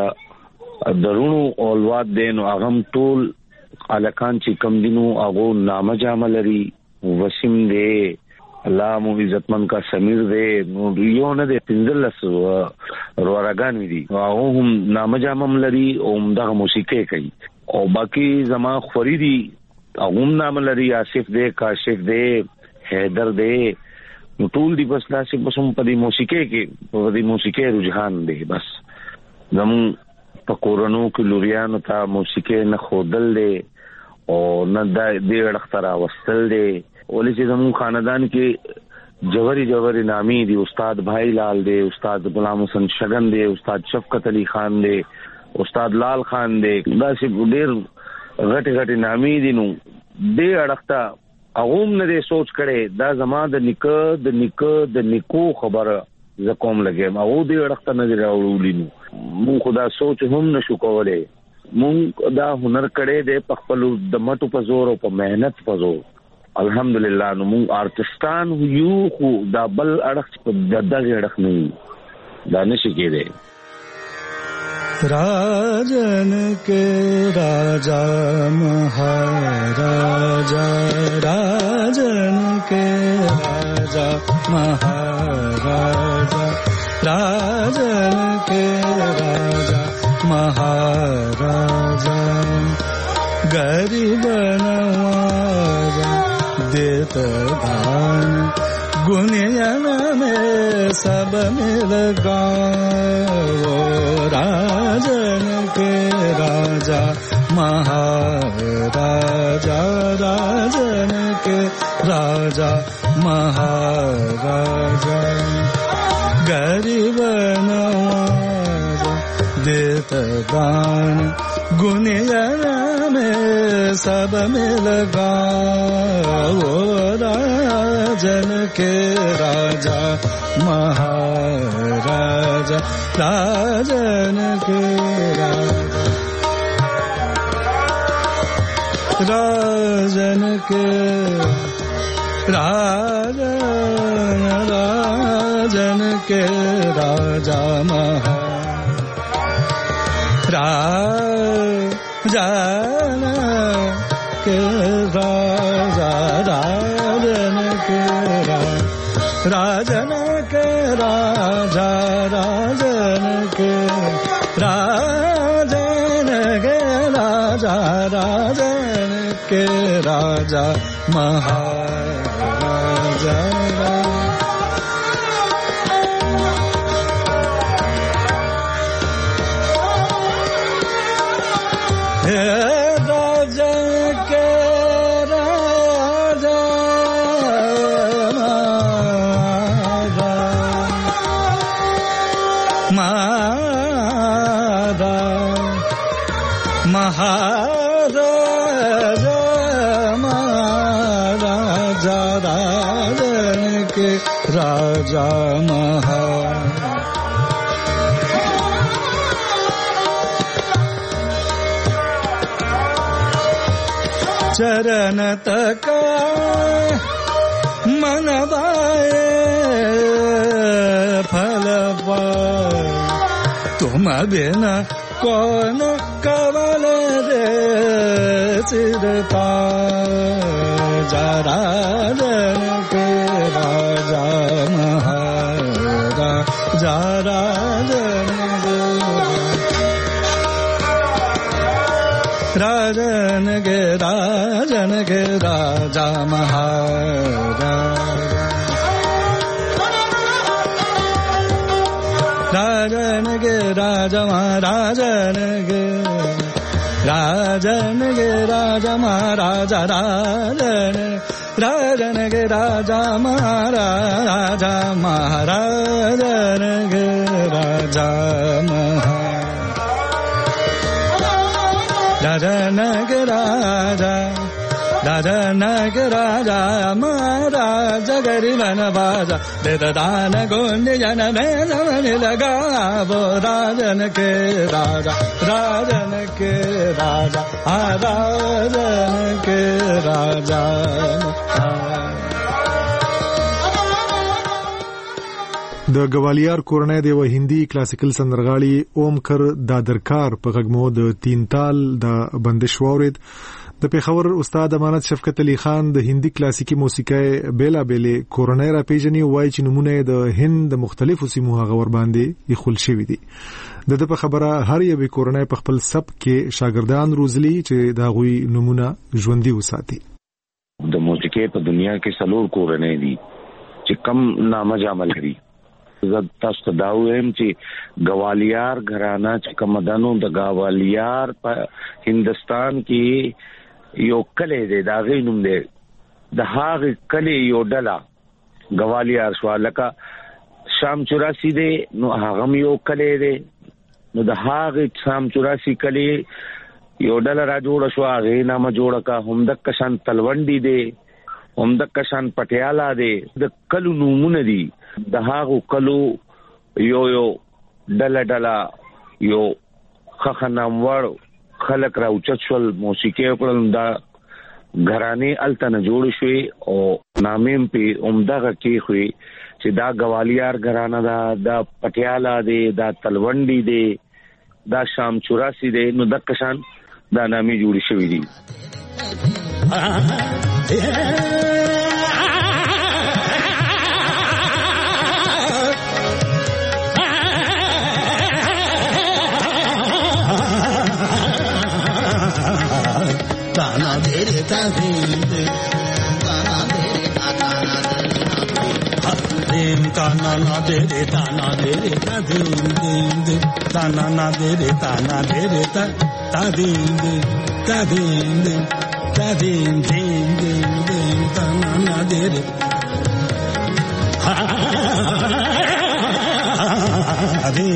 څومره درونو اولواد دی نو هغه ټول الکان چې کم دینو هغه نامه جامه لري وسیم دی الله مو عزتمن کا سمیر دی نو یو نه دی پنځلس روراګان دي هغه هم نامه جامه لري او دغه موسیقۍ کوي او باقی زما خوريدي هغه نامه لري آصف دی کاشف دی حیدر دی نو ټول دی بس داسې بس هم په دې موسیقۍ کې په دې موسیقۍ رجحان دی. بس زمون په کورونو کې لوریانو ته موسیقۍ نه خودل دی او نه د دې اړخترا وستل دی ولې چې زمون خاندان کې جوهری جوهری نامي دی استاد بھائی لال دی استاد غلام حسن شگن دی استاد شفقت علي خان دی استاد لال خان دی داسې ډېر غټ غټ نامي دي نو دې اړخته اغوم نه سوچ کړي دا زما د نیکه د نیکه د نیکو خبره ز کوم لګم او دې اړخته نه راوړولې نو مون خدا سوچ هم نشو کولای مون دا هنر کړي د خپل د مټو په زور او په مهنت په زور الحمدلله نو مون آرټستان یو خو دا بل اړخ په دغه اړخ نه دا نشي کېده. राजन के राजा महाराजा राजन के राजा महाराजा राजन के राजा महाराजा गरीब नवाजा देत दान गुनियन में सब मिल गाओ राजन के राजा महाराजा राजन के राजा महाराजा गरीब नवाजा देत दान गुनियन में सब मिल गाओ राजन के राजा महाराजा राजन के राजा राजन के राजन राजन के राजा महा राजन के राजा राजन के राजन के राजा राजन के राजन के राजा राजन के राजा महाराजा राजा महा चरण तक मन बाए फल पाए तुम बिना कौन कवल रे चिरता जा राजन के राजा महाराजा राजन राजन के राजन के राजा महाराजा राजन के राजा महाराजन के राजन के राजा महाराजा राजन राजन के राजा महाराजा महाराजन के राजा महाराजन के राजा राजन के राजा महाराजा गरीबन बाजा दे दान गोंड जन में मन लगा वो राजन के राजा राजन के राजा राजन के राजा د ګوالیار کورنۍ د یو هندي کلاسیکل سندرغاړي اومکر دادرکار په غږمو د تین تال د بندش وورید د پیښور استاد امانت شفقت علي خان د هندي کلاسیکي موسیقۍ بیلا بیلې کورنۍ را پیژني وای چې نمونه د هند د مختلفو سیمو هغه ور باندې یخل شوی دي د د په خبره هر یو کورنۍ په خپل سب کې شاګردان روزلي چې دا غوي نمونه ژوندۍ وساتي د موسیقۍ په دنیا کې سلور کورنۍ دي چې کم نامه جامل لري زه تاسو ته دا وایم چې ګوالیار غرانه چې کومدانو د ګوالیار په هندستان کې یو کله دی دا غینوم دی د هغه کله یو ډلا ګوالیار شو لکه شام چوراسی دی نو هغه یو کله دی نو د هغه شام چوراسی کله یو ډلا را جوړ شو هغه نامه جوړ کا همدک کشان تلونډي دی همدک کشان پټیالا دی د کلو نومونه دي د هغه کلو یو یو ډلا ډلا یو خخنام ور خلق را اوچت شول موسیقي وکړل دا غرانه التن جوړ شوي او نامیم په عمدغه کې خوې چې دا ګوالیار غرانه دا د پټیالا دی دا تلونډي دی دا شام چوراسی دی نو د کشان دا نامي جوړ شوي دي ताना तेरे ताने ताना तेरे ताना देम ताना ना तेरे ताना तेरे ताने ताना ना तेरे ताना तेरे ता तादीन तादीन तादीन दिन दिन ताना ना तेरे हा अरे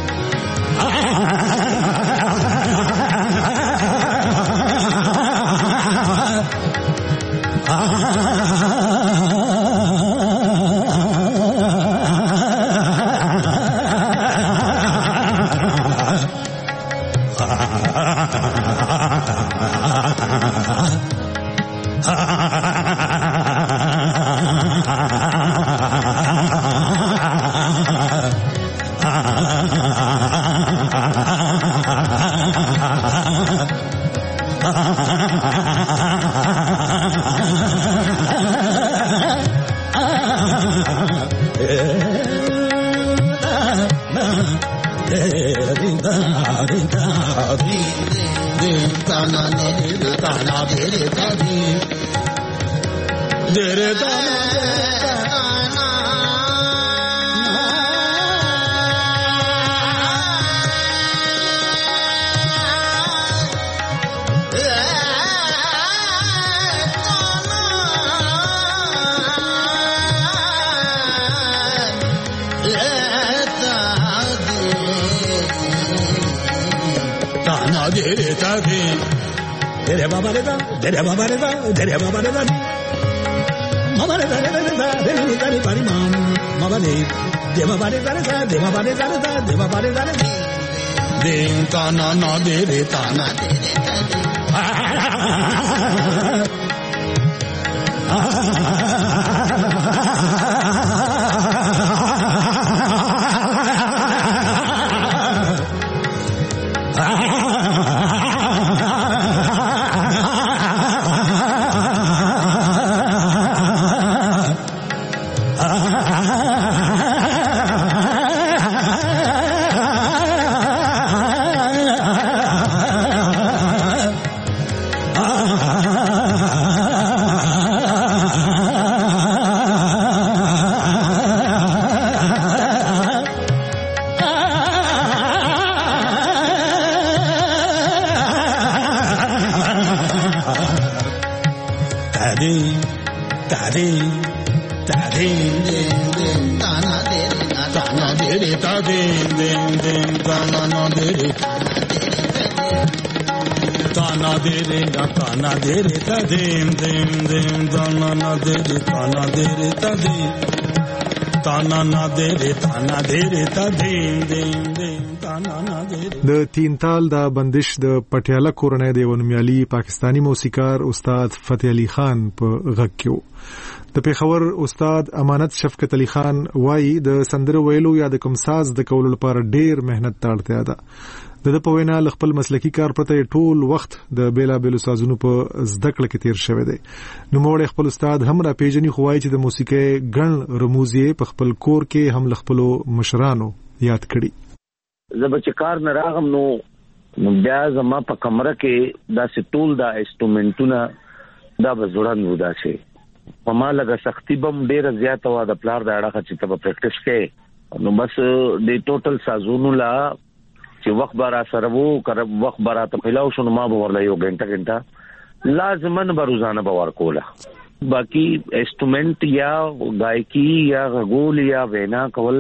Dere baba da, dere baba da, dere baba da. Mama da da da da, dere ni da ni pari mam. Mama de, de baba da da, de baba da da, de baba da da. Din ta na na dere ta na dere ta. ta din din din ta na de re ta na de re ta din din din ta na na de re ta na de re ta na de re ta din din din ta na na de re ta na de re ta din ta na na de re ta na de re ta din din din ta na na de re. د تینتال دا بندش د پټیاله کورنۍ د ونمیالي پاکستانی موسیقار استاد فتح علي خان په غږ کې د پیښور استاد امانت شفقت علي خان وایي د سندره ویلو یا د کوم ساز د کولو لپاره ډېر مهنت ته اړتیا ده. د په وینا خپل مسلکی کار پرته ټول وخت د بیلا بیلو سازونو په زده کړه کې تیر شوی دی. نو موږ خپل استاد هم را پیژني خو وایي چې د موسیقي ګڼ رموزي په خپل کور کې هم خپل مشرانو یاد کړي. زه چې کار نه راغم نو بیا زما په کمره کې دا سټول دا انسټرومنټونه دا بزړن ودا شي په ما لګه سختي بم ډیره زیاته وا د پلار د اړه چې ته پریکټیس کې نو بس د ټوټل سازونو لا چې وخت بارا سره وو کړه وخت بارا ته پلاو شنو ما به ورلا یو غنټه غنټه لازمن به روزانه به ورکوله. باقي انسټرومنټ یا گایکی یا غول یا وینا کول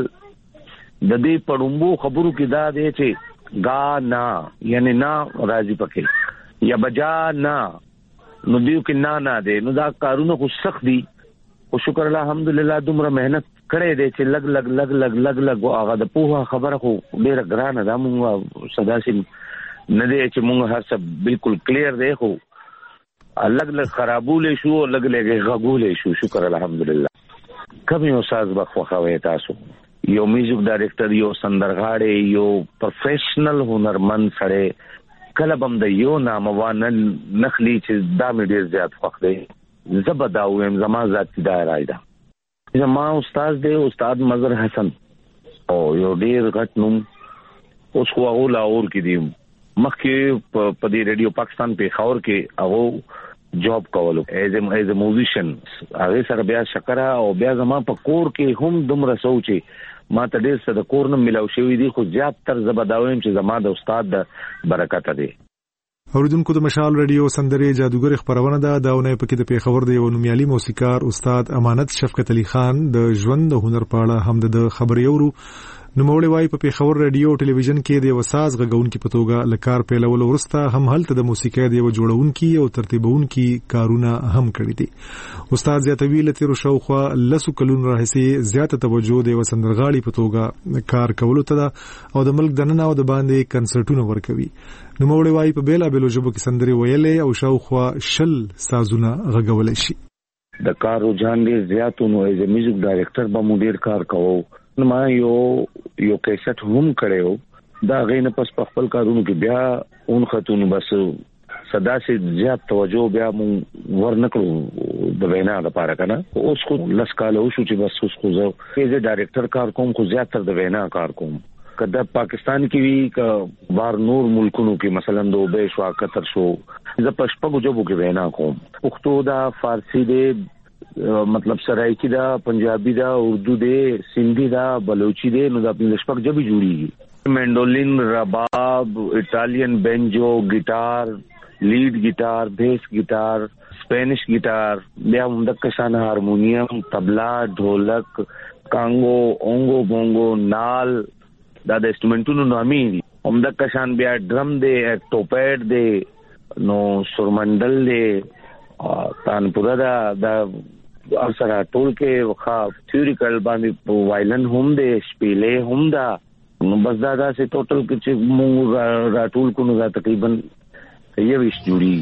د دې پړومبو خبرو کې دا دی چې گا نا یعنی نا راضي پکې یا بجا نا نو دیو کې نا نا دی نو دا کارونه خو سخت دي او شکر الحمدلله دومره مهنت کړې دي چې لګ لګ لګ لګ لګ لګ هغه د پوها خبره خو ډیره ګرانه ده. موږ صدا سي نه دی چې موږ هر څه بالکل کلیر دی خو لګ لګ خرابولې شو لګ لګ غغولې شو شکر الحمدلله. کوم یو ساز بخوخه تاسو یو میوزیک ډایرکټر یو سندرغاړی یو پروفیشنل هنرمند سره کله بم د یو نام وانه نخلی چې دا مې ډیر زیات خوښ دی. زبداو هم زما ذاتی دا راځي زما استاد دی استاد مظهر حسن او یو ډیر غټ نوم اوس خو هغه لاهور کې دی مخکې په دې ریډیو پاکستان په خاور کې هغه جاب کولو ایز ا ایز ا میوزیشن هغه سره بیا شکر او بیا زما په کور کې هم دومره سوچي ما ته ډیر څه د کور نه ملاو شوی دی خو زیات تر زبداویم چې زما د استاد د برکت دی. اوریدونکو د مشال رادیو سندري جادوګر خبرونه ده داونه پکې د پیښور د یو نومیالي موسیقار استاد امانت شفقت علي خان د ژوند د هنر په اړه هم د خبرې اورو. نو موړې وای په پیښور رادیو ټلویزیون کې د وساز غږونکو په توګه لکار پیلول ورسته هم هلته د موسیقي د یو جوړونکو او ترتیبونکو کارونه هم کړی دي. استاد زیاتوی لته شوخه لسو کلون راهسي زیاته توجه د وسندرغاړي په توګه کار کولو ته او د ملک دننه او د باندې کنسرټونه ورکوي. نو موړې وای په بیلا بیلو ژبو کې سندري ویلې او شوخه شل سازونه غږول شي. د کار رجحان ډیر زیاتونو ایز ا میوزیک ډایرکټر به مو ډیر کار کوو. ما یو یو کیسټ هم کړو دا غینه پس په خپل کارونو کې بیا اون خاتون بس صدا سي زیات توجه بیا مون ورنکړو د وینا لپاره کنه اوس خو لس کال او شو چې بس اوس خو زه ایز ا ډایرکټر کار کوم خو زیات تر د وینا کار کوم. کله پاکستان کې وی ک بار نور ملکونو کې مثلا دوبه شو قطر شو زه پښپغو جوبو کې وینا کوم. پښتو دا فارسی دې مطلب سرایکی دا پنجابی دا اردو دے سندھی دا بلوچی دے نو دا پنځپک جبي جوړیږي. مینډولین رباب ایټالین بینجو ګیټار لیډ ګیټار بیس ګیټار سپینش ګیټار بیا مدک شان هارمونیم تبلا ढोलक کانګو اونګو بونګو نال دا د انسټرومنټونو نامي دي. مدک شان بیا ډرم دے ټوپیډ دے نو سورمندل دے تانپورا دا دا سره ټول کې وخا تھیوریکل باندې وایلن هم دې شپېلې هم دا نو بس دا دا سه ټوټل کې چې موږ را ټول کو نو تقریبا یو ویش جوړي.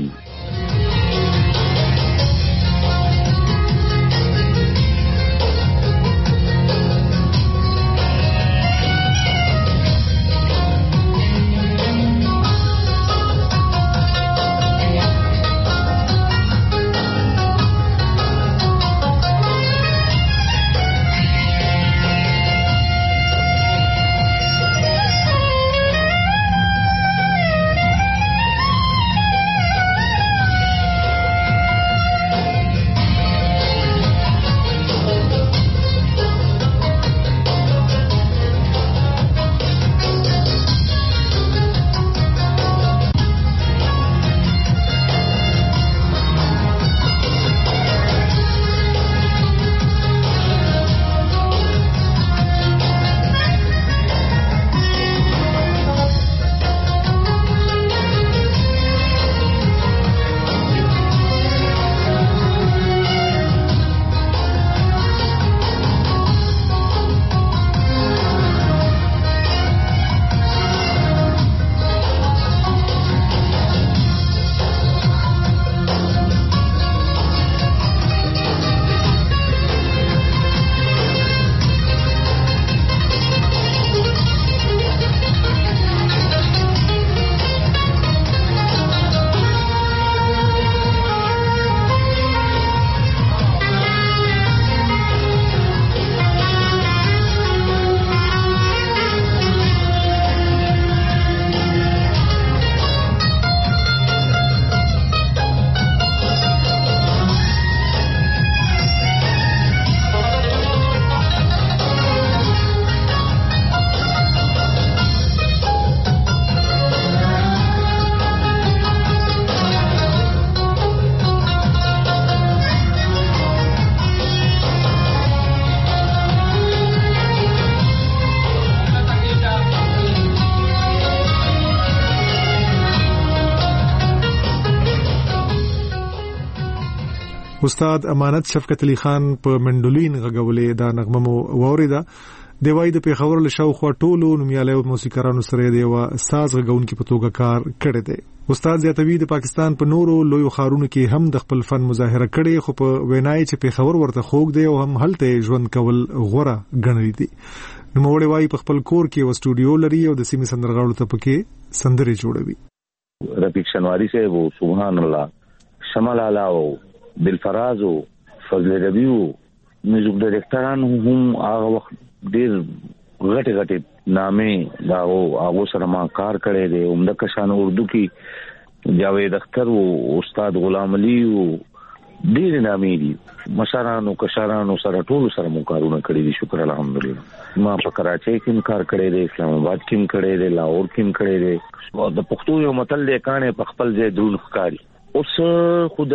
استاد امانت شفقت علي خان په منډولین غږولې دا نغمه مو واوریدا د وای د پیښور له شاوخوا ټولو نومیالیو موسیقارانو سره دی او ساز غږونکو په توګه کار کړی دی. استاد زیاتوی د پاکستان په نورو لویو ښارونو کې هم د خپل فن مظاهره کړي، خو په وینای چې پیښور ورته خوږ دی او هم هلته ژوند کول غوره ګڼلی دي. نو موړی وای په خپل کور کې و سټوډیو لري او د سیمې سندرغاړو ته پکې سندرې جوړوي. رفیق شنواری سے وہ سبحان اللہ، شمال اعلی او دلفراز او فضل ربی او میوزیک ډایرکټران هم هغه وخت ډیر غټ غټ نامې دا او هغه سره ما کار کړی دی. عمده کشان اردو کې جاوید اختر او استاد غلام علي او ډیر نامې دي، مشرانو کشرانو سره ټول سره مو کارونه کړی دي. شکر الحمدلله. ما په کراچۍ کې کار کړی دی، اسلام آباد کې کړی دی، لاهور کې کړی دی. او د پښتو یو متل دی کانه په خپل ځای درون ښکاری. اوس خو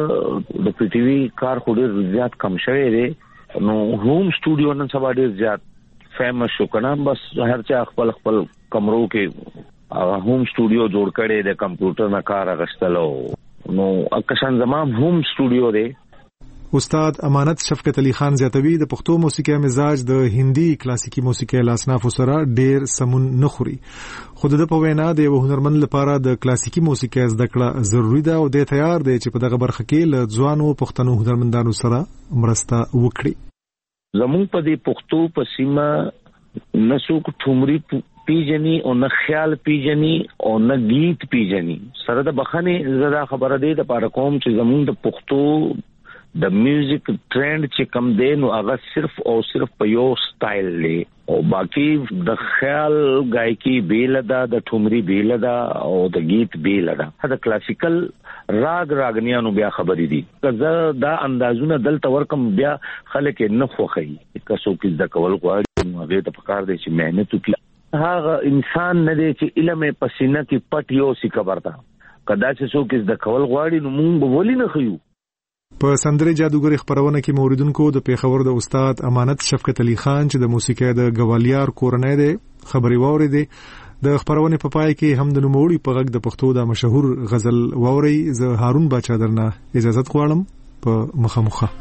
د پی ټی وی کار خو ډیر زیات کم شوی دی، نو هوم سټوډیو نن سبا ډیر زیات فیمس شو کنه. بس هر چا خپل خپل کمرو کې هغه هوم سټوډیو جوړ کړي د کمپیوټر نه کار غشتلو، نو اکشان زمام هوم سټوډیو دی. استاد امانت شفقت علي خان زیاتوی د پښتو موسیقي مزاج د هندي کلاسیکي موسیقي لاسناف سره ډیر سمون نه خوري، خود د په وینا د هنرمند لپاره د کلاسیکي موسیقي زده کړه ضروری ده او د تیار دی چې په دغه برخه کې له ځوانو پښتنو هنرمندانو سره مرسته وکړي. زمون په دې پښتو په سیمه نسوک ټومري پیجنی او نه خیال پیجنی او نه گیت پیجنی. سره د بخنه زړه خبره دی د پاره کوم چې زمون د پښتو د میوزیک ټرند چې کم دی نو هغه صرف او صرف په یو سټایل دی او باقی د خیال گایکی بیل ده، د ټومري بیل ده او د گیت بیل ده. دا کلاسیکل راګ راګنیانو بیا خبرې دي. کزه دا اندازونه دلته ورکم بیا خلک نه خوخی کسو کې د کول غواړي، نو هغه ته پکار دی چې مهنت وکړي. هغه انسان نه دی چې علم پسینه کې پټ یو سی خبر ده. کدا چې څوک د کول غواړي نو مونږ ولې نه خيو. په سندرې جادوګر خبرونه کې موریدونکو د پیښور د استاد امانت شفقت علي خان چې د موسیقۍ د ګوالیار کورنۍ دی خبري واورېدې. د خبرونه په پای کې هم د نوموړي په غږ د پښتو د مشهور غزل واوري. زه هارون باچا درنه اجازه غواړم په مخامخه.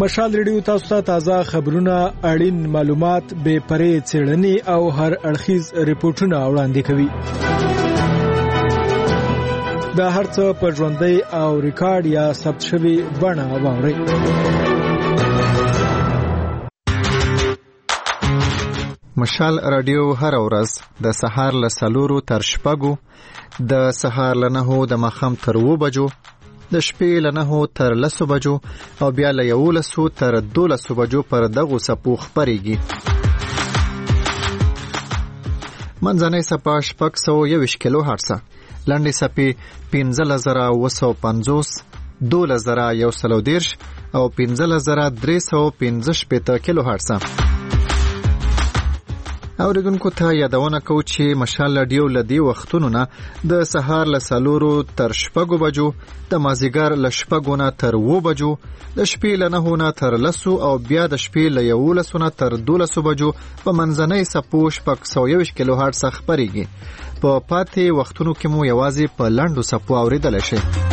مشال ریډیو تاسو ته تازه خبرونه، اړین معلومات، بے پرې څېړنې او هر اړخیز ریپورتونه وړاندې کوي. دا هرڅه په ژوندۍ او ریکارډ یا ثبت شوی بڼه واورئ. مشال رادیو هر ورځ د سهار له څلورو تر شپږو، د سهار له نهو د ماښام تر اوو بجو، د شپې له نهو تر لسو بجو او بیا له یولسو تر دولسو بجو پر دغو څپو خپرېږي. منځنۍ څپه شپږ سوه یوویشت کیلو هرټزه، لنډې څپې پنځلس زره اووه سوه پنځوس، دولس زره یو سل او دېرش او پنځلس زره درې سوه پنځه شپېته کیلو هرټزه. اوریدونکو ته یادونه کوو چې مشال رادیو له دې وختونو نه د سهار له څلورو تر شپږو بجو، د مازدیګر له شپږو نه تر اوو بجو، د شپې له نهو نه تر لسو او بیا د شپې له یولسو نه تر دولسو بجو په منځنۍ څپو شپږ سوه یوویشت کیلو هرټز خپرېږي. په پاتې وختونو کې مو یوازې په لنډو څپو اورېدلی شئ.